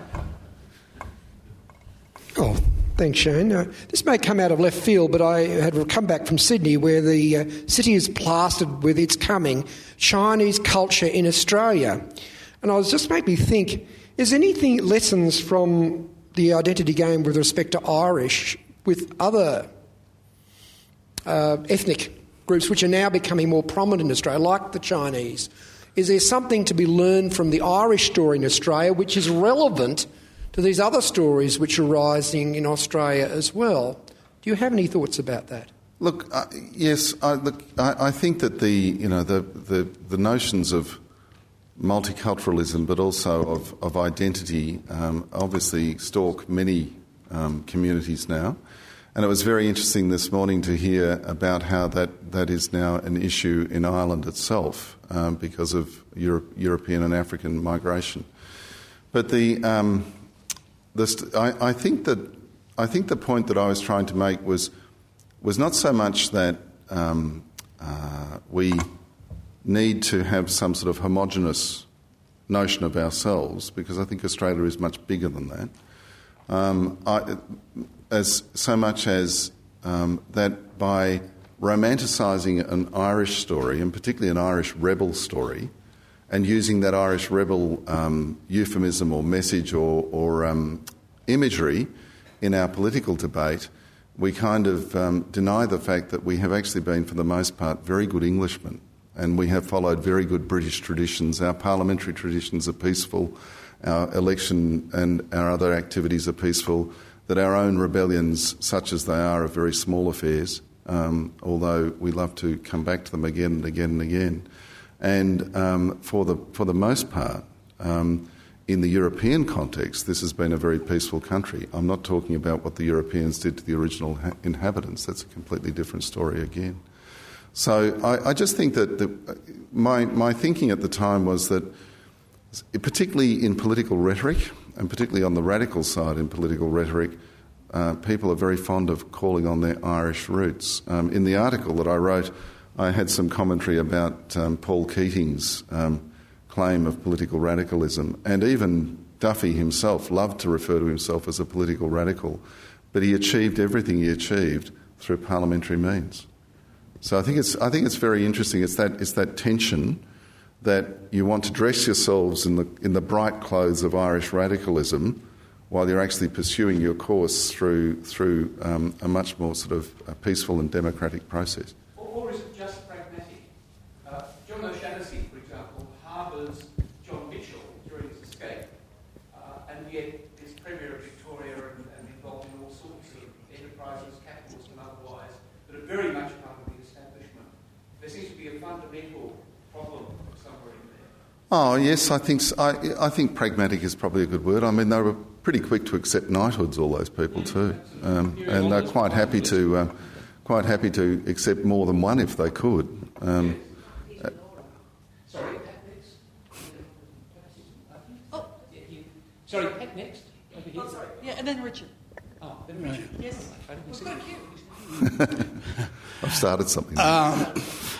[SPEAKER 6] Oh, thanks, Shane. Uh, this may come out of left field, but I had come back from Sydney where the uh, city is plastered with its coming Chinese culture in Australia. And I was just made me think, is anything lessons from the identity game with respect to Irish with other uh, ethnic groups which are now becoming more prominent in Australia, like the Chinese? Is there something to be learned from the Irish story in Australia which is relevant to these other stories which are rising in Australia as well? Do you have any thoughts about that?
[SPEAKER 3] Look, uh, yes, I, look, I, I think that the you know the, the, the notions of multiculturalism, but also of, of identity, um, obviously stalk many um, communities now. And it was very interesting this morning to hear about how that, that is now an issue in Ireland itself um, because of Europe, European and African migration. But the, um, the st- I, I think that I think the point that I was trying to make was was not so much that um, uh, we need to have some sort of homogenous notion of ourselves, because I think Australia is much bigger than that. Um, I, as so much as um, that by romanticising an Irish story, and particularly an Irish rebel story, and using that Irish rebel um, euphemism or message or, or um, imagery in our political debate, we kind of um, deny the fact that we have actually been, for the most part, very good Englishmen. And we have followed very good British traditions. Our parliamentary traditions are peaceful. Our election and our other activities are peaceful. That our own rebellions, such as they are, are very small affairs, um, although we love to come back to them again and again and again. And um, for the for the most part, um, in the European context, this has been a very peaceful country. I'm not talking about what the Europeans did to the original ha- inhabitants. That's a completely different story again. So I, I just think that the, my my thinking at the time was that, particularly in political rhetoric, and particularly on the radical side in political rhetoric, uh, people are very fond of calling on their Irish roots. Um, in the article that I wrote, I had some commentary about um, Paul Keating's um, claim of political radicalism, and even Duffy himself loved to refer to himself as a political radical, but he achieved everything he achieved through parliamentary means. So I think it's I think it's very interesting. It's that it's that tension that you want to dress yourselves in the in the bright clothes of Irish radicalism, while you're actually pursuing your course through through um, a much more sort of uh, peaceful and democratic process.
[SPEAKER 2] Or, or is it just pragmatic? Uh, John O'Shaughnessy, for example, harbours John Mitchell during his escape, uh, and yet is Premier of Victoria and, and involved in all sorts of enterprises, capitalist and otherwise, that are very much part of the establishment. There seems to be a fundamental problem somewhere in there.
[SPEAKER 3] Oh yes, I think so. I, I think pragmatic is probably a good word. I mean, they were pretty quick to accept knighthoods, all those people too, um, and they're quite happy to uh, quite happy to accept more than one if they could. Um, uh,
[SPEAKER 2] Sorry, Pat next. Oh, sorry, Pat next. Over here.
[SPEAKER 4] Oh, sorry. Yeah, and then Richard.
[SPEAKER 2] Oh, then Richard.
[SPEAKER 4] Yes. We've got you.
[SPEAKER 3] I've started something.
[SPEAKER 7] Um,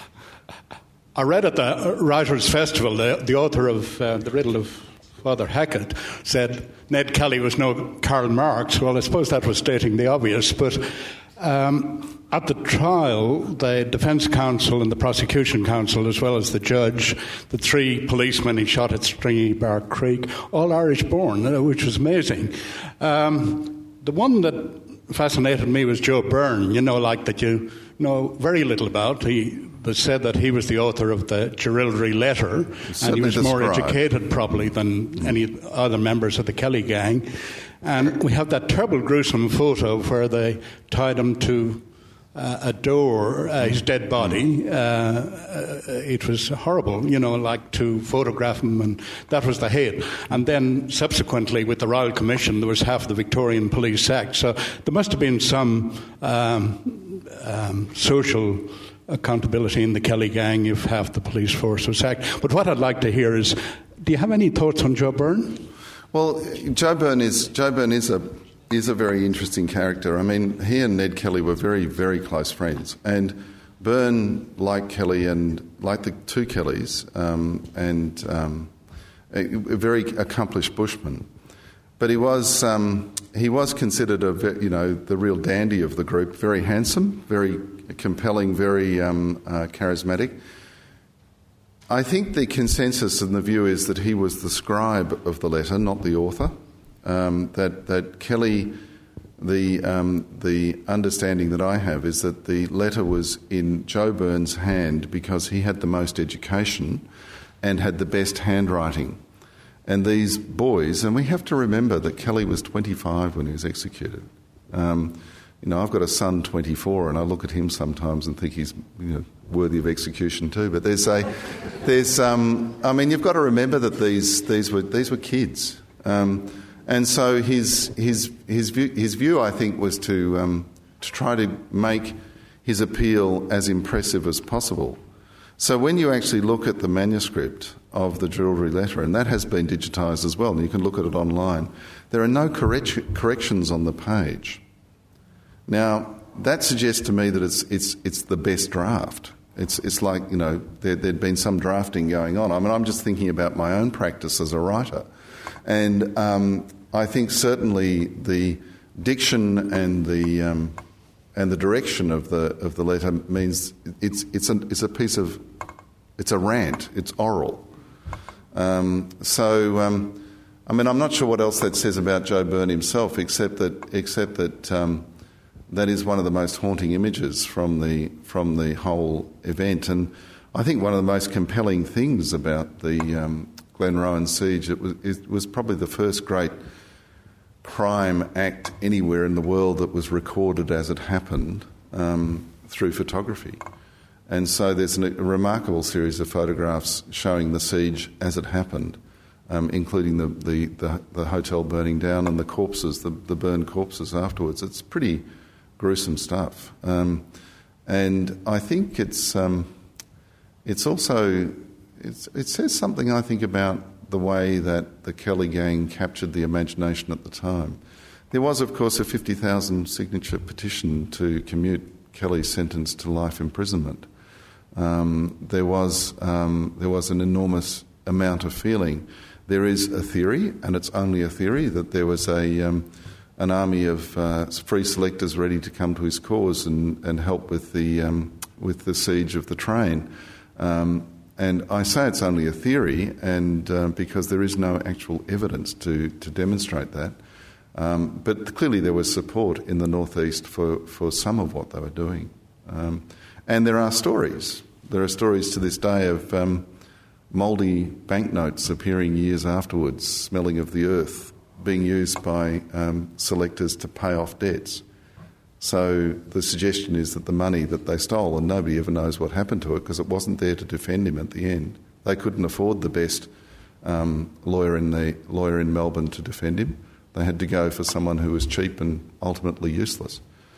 [SPEAKER 7] I read at the Writers' Festival, the, the author of uh, The Riddle of Father Hackett said Ned Kelly was no Karl Marx. Well, I suppose that was stating the obvious, but um, at the trial, the defence counsel and the prosecution counsel, as well as the judge, the three policemen he shot at Stringy Bar Creek, all Irish-born, which was amazing. Um, the one that fascinated me was Joe Byrne, you know, like that you know very little about. He that said that he was the author of the Jerilderie Letter, and he was more educated probably than any other members of the Kelly gang. And we have that terrible, gruesome photo where they tied him to uh, a door, uh, his dead body. Uh, uh, it was horrible, you know, like to photograph him, and that was the head. And then subsequently, with the Royal Commission, there was half the Victorian police sacked. So there must have been some um, um, social accountability in the Kelly gang if half the police force was sacked. But what I'd like to hear is, do you have any thoughts on Joe Byrne?
[SPEAKER 3] Well, Joe Byrne is Joe Byrne is a is a very interesting character. I mean, he and Ned Kelly were very, very close friends, and Byrne, like Kelly and like the two Kellys, um, and um, a, a very accomplished bushman. But he was um, he was considered a you know the real dandy of the group. Very handsome, very compelling, very um, uh, charismatic. I think the consensus and the view is that he was the scribe of the letter, not the author. Um, that that Kelly, the um, the understanding that I have is that the letter was in Joe Byrne's hand because he had the most education and had the best handwriting. And these boys, and we have to remember that Kelly was twenty-five when he was executed. Um, you know, I've got a son, twenty-four, and I look at him sometimes and think he's you know, worthy of execution too. But there's a, there's, um, I mean, you've got to remember that these these were these were kids, um, and so his his his view his view I think was to um, to try to make his appeal as impressive as possible. So when you actually look at the manuscript of the Jerilderie Letter, and that has been digitised as well, and you can look at it online, there are no correct- corrections on the page. Now, that suggests to me that it's it's it's the best draft. It's it's like, you know, there, there'd been some drafting going on. I mean, I'm just thinking about my own practice as a writer. And um, I think certainly the diction and the... Um, And the direction of the of the letter means it's it's a it's a piece of it's a rant. It's oral. Um, so um, I mean, I'm not sure what else that says about Joe Byrne himself, except that except that um, that is one of the most haunting images from the from the whole event. And I think one of the most compelling things about the um, Glenrowan siege it was it was probably the first great crime act anywhere in the world that was recorded as it happened um, through photography. And so there's an, a remarkable series of photographs showing the siege as it happened, um, including the, the, the, the hotel burning down and the corpses, the, the burned corpses afterwards. It's pretty gruesome stuff. Um, and I think it's um, it's also, it's, it says something, I think, about the way that the Kelly gang captured the imagination at the time. There was, of course, a fifty thousand signature petition to commute Kelly's sentence to life imprisonment. Um, there was um, there was an enormous amount of feeling. There is a theory, and it's only a theory, that there was a um, an army of uh, free selectors ready to come to his cause and, and help with the um, with the siege of the train. Um, And I say it's only a theory, and uh, because there is no actual evidence to, to demonstrate that. Um, but clearly there was support in the northeast for, for some of what they were doing. Um, and there are stories. There are stories to this day of um, mouldy banknotes appearing years afterwards, smelling of the earth, being used by um, selectors to pay off debts. So the suggestion is that the money that they stole, and nobody ever knows what happened to it because it wasn't there to defend him at the end. They couldn't afford the best um, lawyer in the lawyer in Melbourne to defend him. They had to go for someone who was cheap and ultimately useless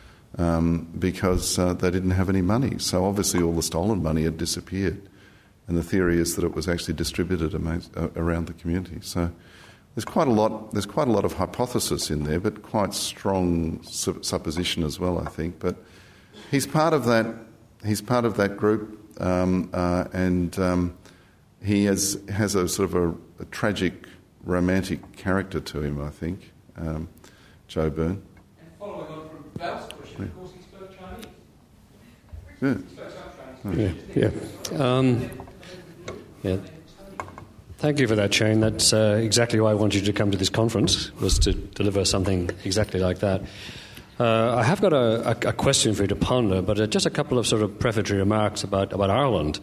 [SPEAKER 3] um, because uh, they didn't have any money. So obviously all the stolen money had disappeared, and the theory is that it was actually distributed amongst, uh, around the community. So there's quite a lot. There's quite a lot of hypothesis in there, but quite strong su- supposition as well, I think. But he's part of that. He's part of that group, um, uh, and um, he has has a sort of a, a tragic, romantic character to him, I think. Um, Joe Byrne.
[SPEAKER 2] And following on from Val's question, of course, he spoke Chinese.
[SPEAKER 3] Yeah.
[SPEAKER 2] He spoke some Chinese.
[SPEAKER 8] Yeah. Yeah. Um, yeah. Thank you for that, Shane. That's uh, exactly why I wanted you to come to this conference, was to deliver something exactly like that. Uh, I have got a, a, a question for you to ponder, but uh, just a couple of sort of prefatory remarks about, about Ireland.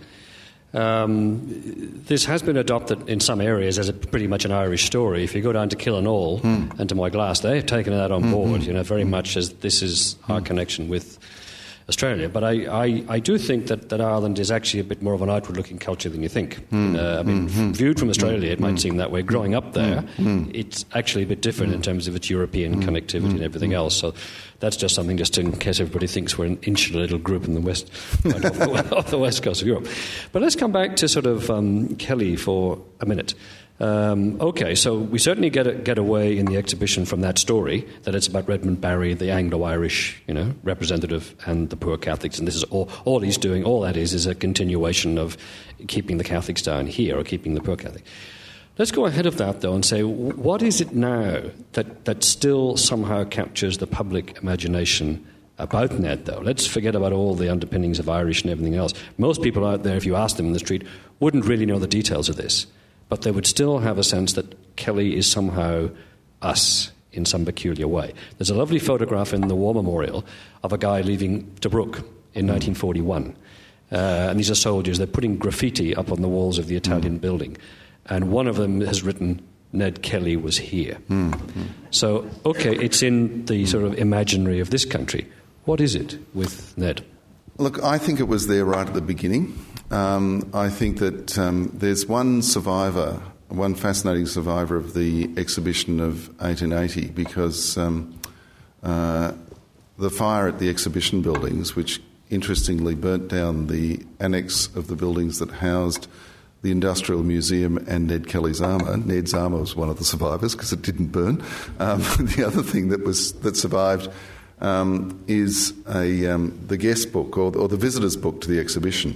[SPEAKER 8] Um, this has been adopted in some areas as a pretty much an Irish story. If you go down to Killinall mm. and to Moyglass, they've taken that on board, mm-hmm. you know, very much as this is our mm. connection with Australia. But I, I, I do think that, that Ireland is actually a bit more of an outward-looking culture than you think. Mm. Uh, I mean, mm-hmm. viewed from Australia, it might mm. seem that way. Growing up there, mm. it's actually a bit different mm. in terms of its European mm. connectivity mm. and everything else. So that's just something, just in case everybody thinks we're an insular little group in the west, right off, the, off the west coast of Europe. But let's come back to sort of um, Kelly for a minute. Um, okay, so we certainly get a, get away in the exhibition from that story that it's about Redmond Barry, the Anglo-Irish, you know, representative, and the poor Catholics, and this is all, all he's doing. All that is is a continuation of keeping the Catholics down here or keeping the poor Catholic. Let's go ahead of that though and say, what is it now that that still somehow captures the public imagination about Ned, though? Let's forget about all the underpinnings of Irish and everything else. Most people out there, if you ask them in the street, wouldn't really know the details of this. But they would still have a sense that Kelly is somehow us in some peculiar way. There's a lovely photograph in the War Memorial of a guy leaving Tobruk in nineteen forty-one. Uh, and these are soldiers. They're putting graffiti up on the walls of the Italian mm. building. And one of them has written, Ned Kelly was here. Mm. Mm. So, okay, it's in the sort of imaginary of this country. What is it with Ned?
[SPEAKER 3] Look, I think it was there right at the beginning. Um, I think that um, there's one survivor, one fascinating survivor of the exhibition of eighteen eighty, because um, uh, the fire at the exhibition buildings, which interestingly burnt down the annex of the buildings that housed the Industrial Museum and Ned Kelly's armour. Ned's armour was one of the survivors because it didn't burn. Um, the other thing that was that survived um, is a, um, the guest book or, or the visitor's book to the exhibition.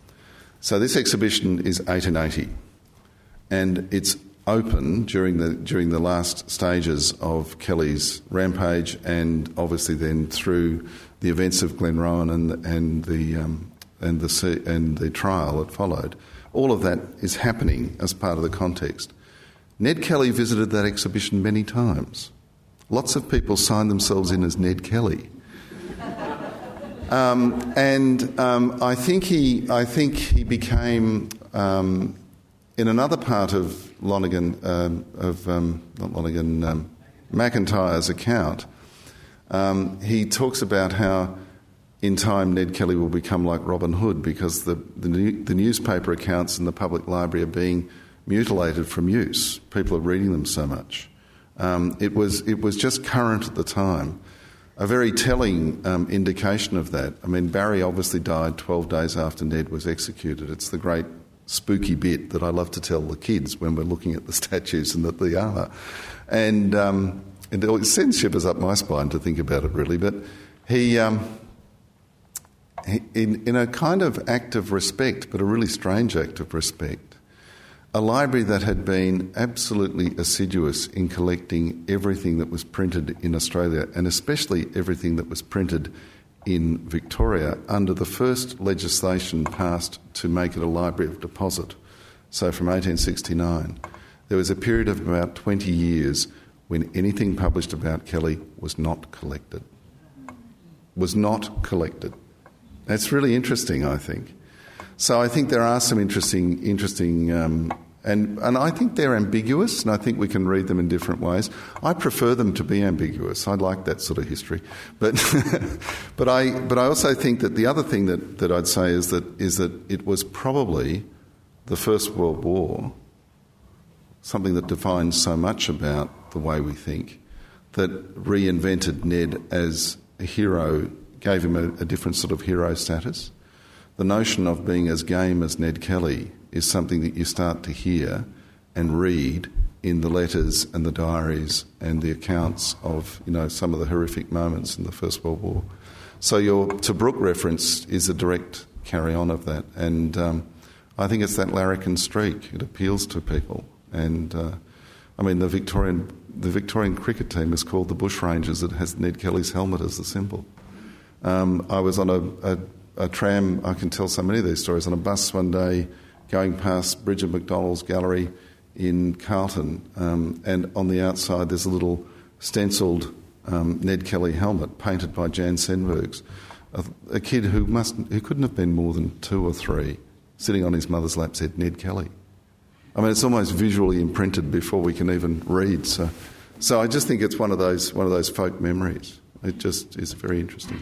[SPEAKER 3] So this exhibition is eighteen eighty, and it's open during the during the last stages of Kelly's rampage, and obviously then through the events of Glenrowan and and the um, and the and the trial that followed. All of that is happening as part of the context. Ned Kelly visited that exhibition many times. Lots of people signed themselves in as Ned Kelly. Um, and um, I think he, I think he became, um, in another part of Lonergan, um, of um, not Lonergan, um, McIntyre's account, um, he talks about how, in time, Ned Kelly will become like Robin Hood because the the, new, the newspaper accounts in the public library are being mutilated from use. People are reading them so much. Um, it was it was just current at the time. A very telling um, indication of that. I mean, Barry obviously died twelve days after Ned was executed. It's the great spooky bit that I love to tell the kids when we're looking at the statues and at the armour. And, um, and it sends shivers up my spine to think about it, really. But he, um, he in, in a kind of act of respect, but a really strange act of respect, a library that had been absolutely assiduous in collecting everything that was printed in Australia, and especially everything that was printed in Victoria under the first legislation passed to make it a library of deposit. So from eighteen sixty-nine, there was a period of about twenty years when anything published about Kelly was not collected. Was not collected. That's really interesting, I think. So I think there are some interesting, interesting, um, and and I think they're ambiguous, and I think we can read them in different ways. I prefer them to be ambiguous. I like that sort of history, but but I but I also think that the other thing that, that I'd say is that is that it was probably the First World War, something that defines so much about the way we think, that reinvented Ned as a hero, gave him a, a different sort of hero status. The notion of being as game as Ned Kelly is something that you start to hear and read in the letters and the diaries and the accounts of, you know, some of the horrific moments in the First World War. So your Tobruk reference is a direct carry-on of that. And um, I think it's that larrikin streak. It appeals to people. And, uh, I mean, the Victorian the Victorian cricket team is called the Bushrangers. It has Ned Kelly's helmet as the symbol. Um, I was on a... a A tram, I can tell so many of these stories, on a bus one day going past Bridget McDonald's gallery in Carlton, um, and on the outside there's a little stencilled um, Ned Kelly helmet painted by Jan Senbergs, a, a kid who must who couldn't have been more than two or three, sitting on his mother's lap said Ned Kelly. I mean, it's almost visually imprinted before we can even read. So, so I just think it's one of those one of those folk memories. It just is very interesting.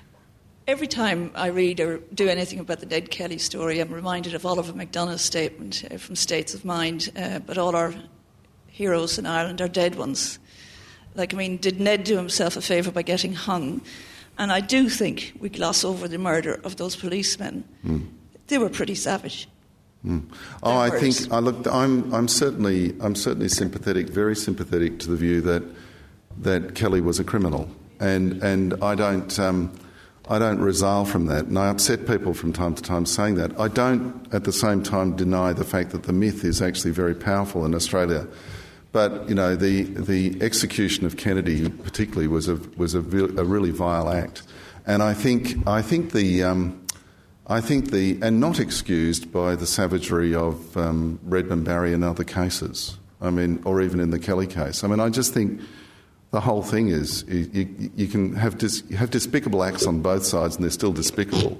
[SPEAKER 4] Every time I read or do anything about the Ned Kelly story, I'm reminded of Oliver McDonough's statement uh, from States of Mind, uh, but all our heroes in Ireland are dead ones. Like, I mean, did Ned do himself a favour by getting hung? And I do think we gloss over the murder of those policemen. Mm. They were pretty savage.
[SPEAKER 3] Mm. Oh, I think I look. I'm. I'm certainly. I'm certainly sympathetic. Very sympathetic to the view that that Kelly was a criminal, and and I don't. Um, I don't resile from that, and I upset people from time to time saying that. I don't, at the same time, deny the fact that the myth is actually very powerful in Australia. But, you know, the the execution of Kennedy, particularly, was a was a, a really vile act, and I think I think the um, I think the and not excused by the savagery of um, Redmond Barry and other cases. I mean, or even in the Kelly case. I mean, I just think. The whole thing is you, you, you can have dis, you have despicable acts on both sides, and they're still despicable.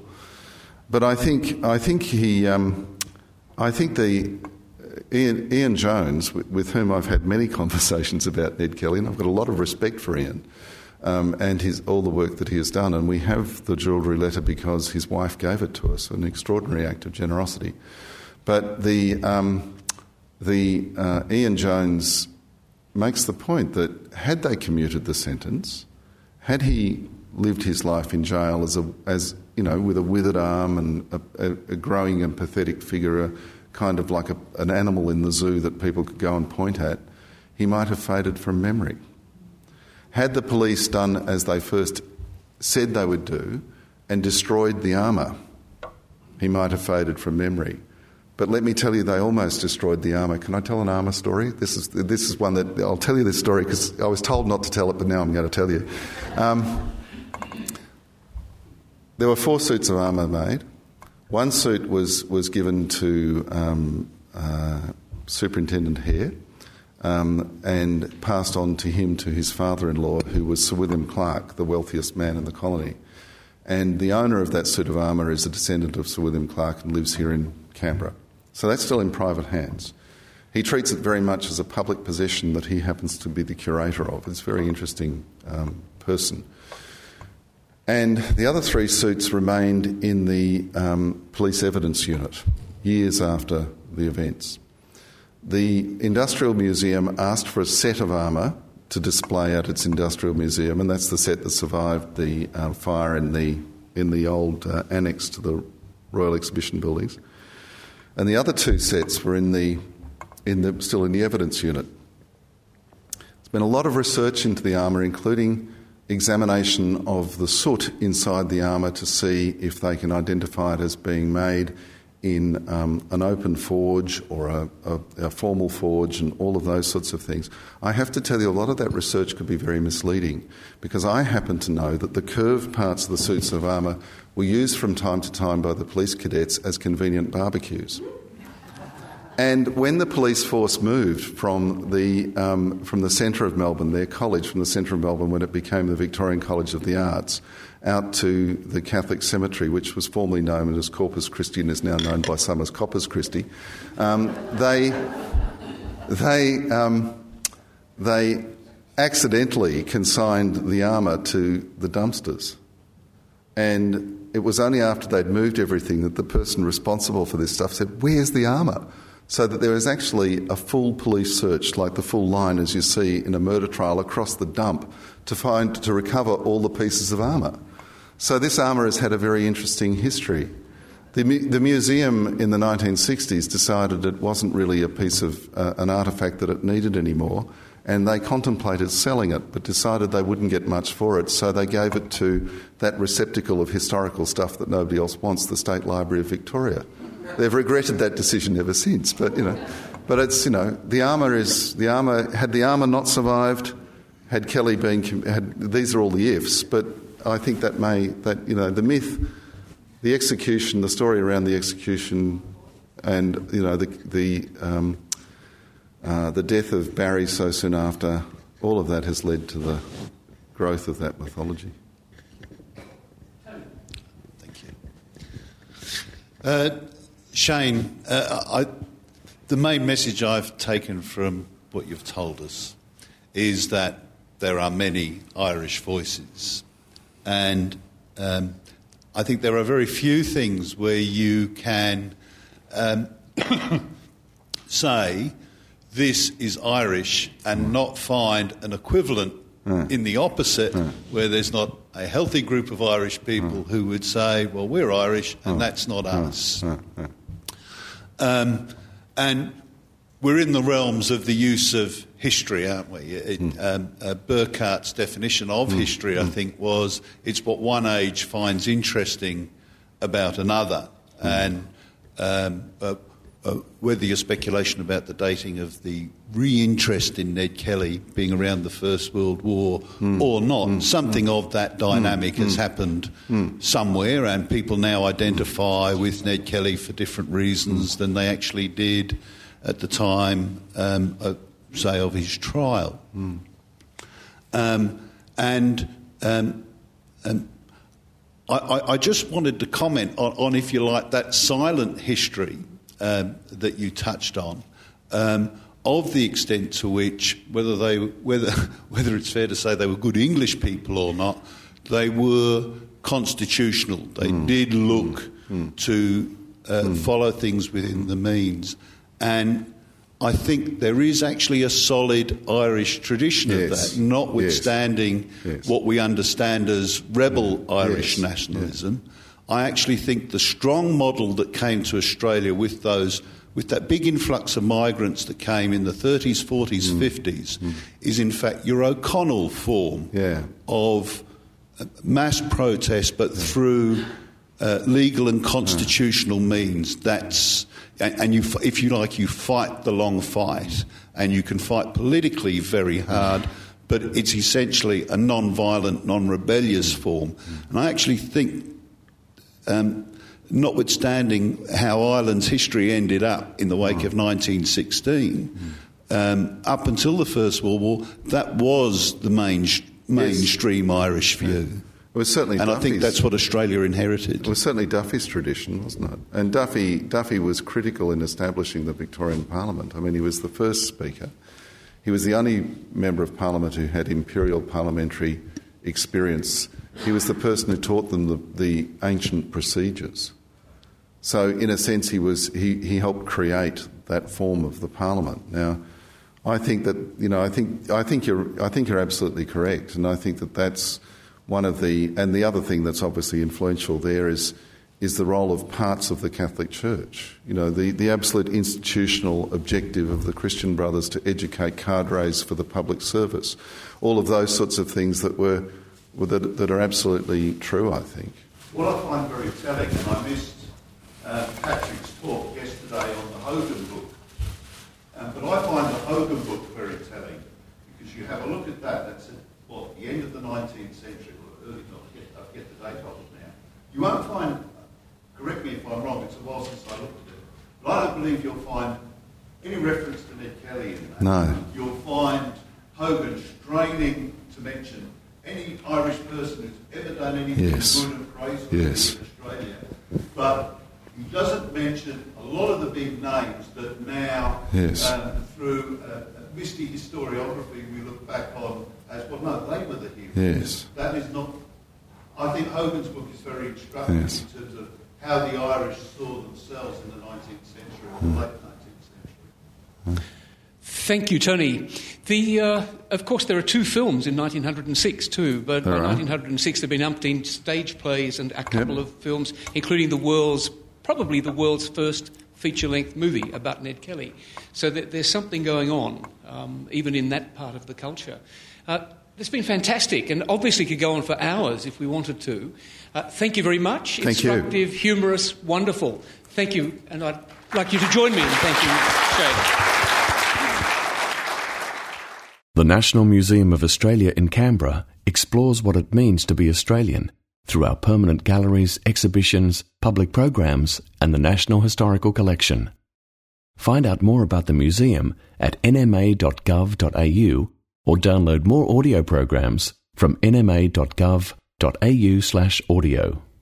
[SPEAKER 3] But I think I think he um, I think the Ian, Ian Jones, with, with whom I've had many conversations about Ned Kelly, and I've got a lot of respect for Ian um, and his all the work that he has done. And we have the jewellery letter because his wife gave it to us, an extraordinary act of generosity. But the um, the uh, Ian Jones. Makes the point that had they commuted the sentence, had he lived his life in jail as a, as you know, with a withered arm and a, a, a growing and pathetic figure, a, kind of like a, an animal in the zoo that people could go and point at, he might have faded from memory. Had the police done as they first said they would do and destroyed the armour, he might have faded from memory. But let me tell you, they almost destroyed the armour. Can I tell an armour story? This is this is one that I'll tell you this story because I was told not to tell it, but now I'm going to tell you. Um, there were four suits of armour made. One suit was was given to um, uh, Superintendent Hare um, and passed on to him to his father-in-law, who was Sir William Clark, the wealthiest man in the colony. And the owner of that suit of armour is a descendant of Sir William Clark and lives here in Canberra. So that's still in private hands. He treats it very much as a public possession that he happens to be the curator of. It's a very interesting um, person. And the other three suits remained in the um, police evidence unit years after the events. The Industrial Museum asked for a set of armour to display at its Industrial Museum, and that's the set that survived the uh, fire in the in the old uh, annex to the Royal Exhibition buildings. And the other two sets were in the, in the still in the evidence unit. There's been a lot of research into the armour, including examination of the soot inside the armour to see if they can identify it as being made in um, an open forge or a, a, a formal forge and all of those sorts of things. I have to tell you, a lot of that research could be very misleading because I happen to know that the curved parts of the suits of armour were used from time to time by the police cadets as convenient barbecues. And when the police force moved from the um, from the centre of Melbourne, their college from the centre of Melbourne, when it became the Victorian College of the Arts, out to the Catholic Cemetery, which was formerly known as Corpus Christi and is now known by some as Coppers Christi, um, they they um, they accidentally consigned the armour to the dumpsters. And it was only after they'd moved everything that the person responsible for this stuff said, "Where's the armour?" So that there was actually a full police search, like the full line as you see in a murder trial, across the dump to find to recover all the pieces of armour. So this armour has had a very interesting history. The, mu- the museum in the nineteen sixties decided it wasn't really a piece of uh, an artefact that it needed anymore, and they contemplated selling it but decided they wouldn't get much for it, so they gave it to that receptacle of historical stuff that nobody else wants, the State Library of Victoria. They've regretted that decision ever since, but you know, but it's you know the armour is the armour. Had the armour not survived, had Kelly been, had, these are all the ifs, but I think that may that you know the myth, the execution, the story around the execution, and you know the the um, uh, the death of Barry so soon after, all of that has led to the growth of that mythology.
[SPEAKER 9] Thank you. Uh, Shane, uh, I, the main message I've taken from what you've told us is that there are many Irish voices, and um, I think there are very few things where you can um, say this is Irish and not find an equivalent mm. in the opposite, mm. where there's not a healthy group of Irish people mm. who would say, well, we're Irish and mm. that's not mm. us. Mm. Mm. Um, and we're in the realms of the use of history, aren't we? It, mm. um, uh, Burkhart's definition of mm. history, I mm. think, was it's what one age finds interesting about another. Mm. And um, uh, uh, whether your speculation about the dating of the re-interest in Ned Kelly being around the First World War mm. or not, mm. something mm. of that dynamic mm. has mm. happened mm. somewhere, and people now identify with Ned Kelly for different reasons mm. than they actually did at the time, um, uh, say, of his trial. Mm. Um, and um, um, I, I, I just wanted to comment on, on, if you like, that silent history um, that you touched on, um, of the extent to which, whether they, whether whether it's fair to say they were good English people or not, they were constitutional. They mm. did look mm. to uh, mm. follow things within the means. And I think there is actually a solid Irish tradition yes. of that, notwithstanding yes. Yes. what we understand as rebel yeah. Irish yes. nationalism. Yes. I actually think the strong model that came to Australia with those, with that big influx of migrants that came in the thirties, forties, mm. fifties, mm. is in fact your O'Connell form yeah. of mass protest, but yeah. through uh, legal and constitutional yeah. means. That's and, and you, if you like, you fight the long fight, and you can fight politically very hard. But it's essentially a non-violent, non-rebellious form, and I actually think. Um, notwithstanding how Ireland's history ended up in the wake mm. of nineteen sixteen, mm. um, up until the First World War, that was the main, mainstream yes. Irish view. Yeah. It was certainly, and Duffy's, I think that's what Australia inherited.
[SPEAKER 3] It was certainly Duffy's tradition, wasn't it? And Duffy, Duffy was critical in establishing the Victorian Parliament. I mean, he was the first Speaker. He was the only Member of Parliament who had imperial parliamentary experience. He was the person who taught them the, the ancient procedures. So, in a sense, he was he, he helped create that form of the Parliament. Now, I think that you know I think I think you're I think you're absolutely correct, and I think that that's one of the and the other thing that's obviously influential there is is the role of parts of the Catholic Church. You know, the, the absolute institutional objective of the Christian Brothers to educate cadres for the public service. All of those sorts of things that were. Well, that, that are absolutely true, I think.
[SPEAKER 9] What I find very telling, and I missed uh, Patrick's talk yesterday on the Hogan book, um, but I find the Hogan book very telling because you have a look at that, that's at what, the end of the nineteenth century, or early, I forget, I forget the date of it now. You won't find, correct me if I'm wrong, it's a while since I looked at it, but I don't believe you'll find any reference to Ned Kelly in that.
[SPEAKER 3] No.
[SPEAKER 9] You'll find Hogan straining to mention any Irish person who's ever done anything
[SPEAKER 3] Yes.
[SPEAKER 9] good and praiseworthy
[SPEAKER 3] Yes.
[SPEAKER 9] in Australia. But he doesn't mention a lot of the big names that now,
[SPEAKER 3] Yes.
[SPEAKER 9] um, through uh, misty historiography, we look back on as, well, no, they were the heroes.
[SPEAKER 3] Yes.
[SPEAKER 9] That is not... I think Hogan's book is very instructive
[SPEAKER 3] Yes.
[SPEAKER 9] in terms of how the Irish saw themselves in the nineteenth century or the late nineteenth century.
[SPEAKER 2] Thank you, Tony. The, uh, of course, there are two films in nineteen oh six too, but
[SPEAKER 3] There
[SPEAKER 2] by
[SPEAKER 3] are.
[SPEAKER 2] nineteen oh six there have been umpteen stage plays and a couple
[SPEAKER 3] Yep.
[SPEAKER 2] of films, including the world's, probably the world's first feature-length movie about Ned Kelly. So th- there's something going on, um, even in that part of the culture. Uh, it's been fantastic, and obviously could go on for hours if we wanted to. Uh, thank you very much.
[SPEAKER 3] Thank you.
[SPEAKER 2] Instructive, humorous, wonderful. Thank you, and I'd like you to join me in thanking Shane.
[SPEAKER 1] The National Museum of Australia in Canberra explores what it means to be Australian through our permanent galleries, exhibitions, public programs, and the National Historical Collection. Find out more about the museum at n m a dot gov dot a u or download more audio programs from n m a dot gov dot a u slash audio.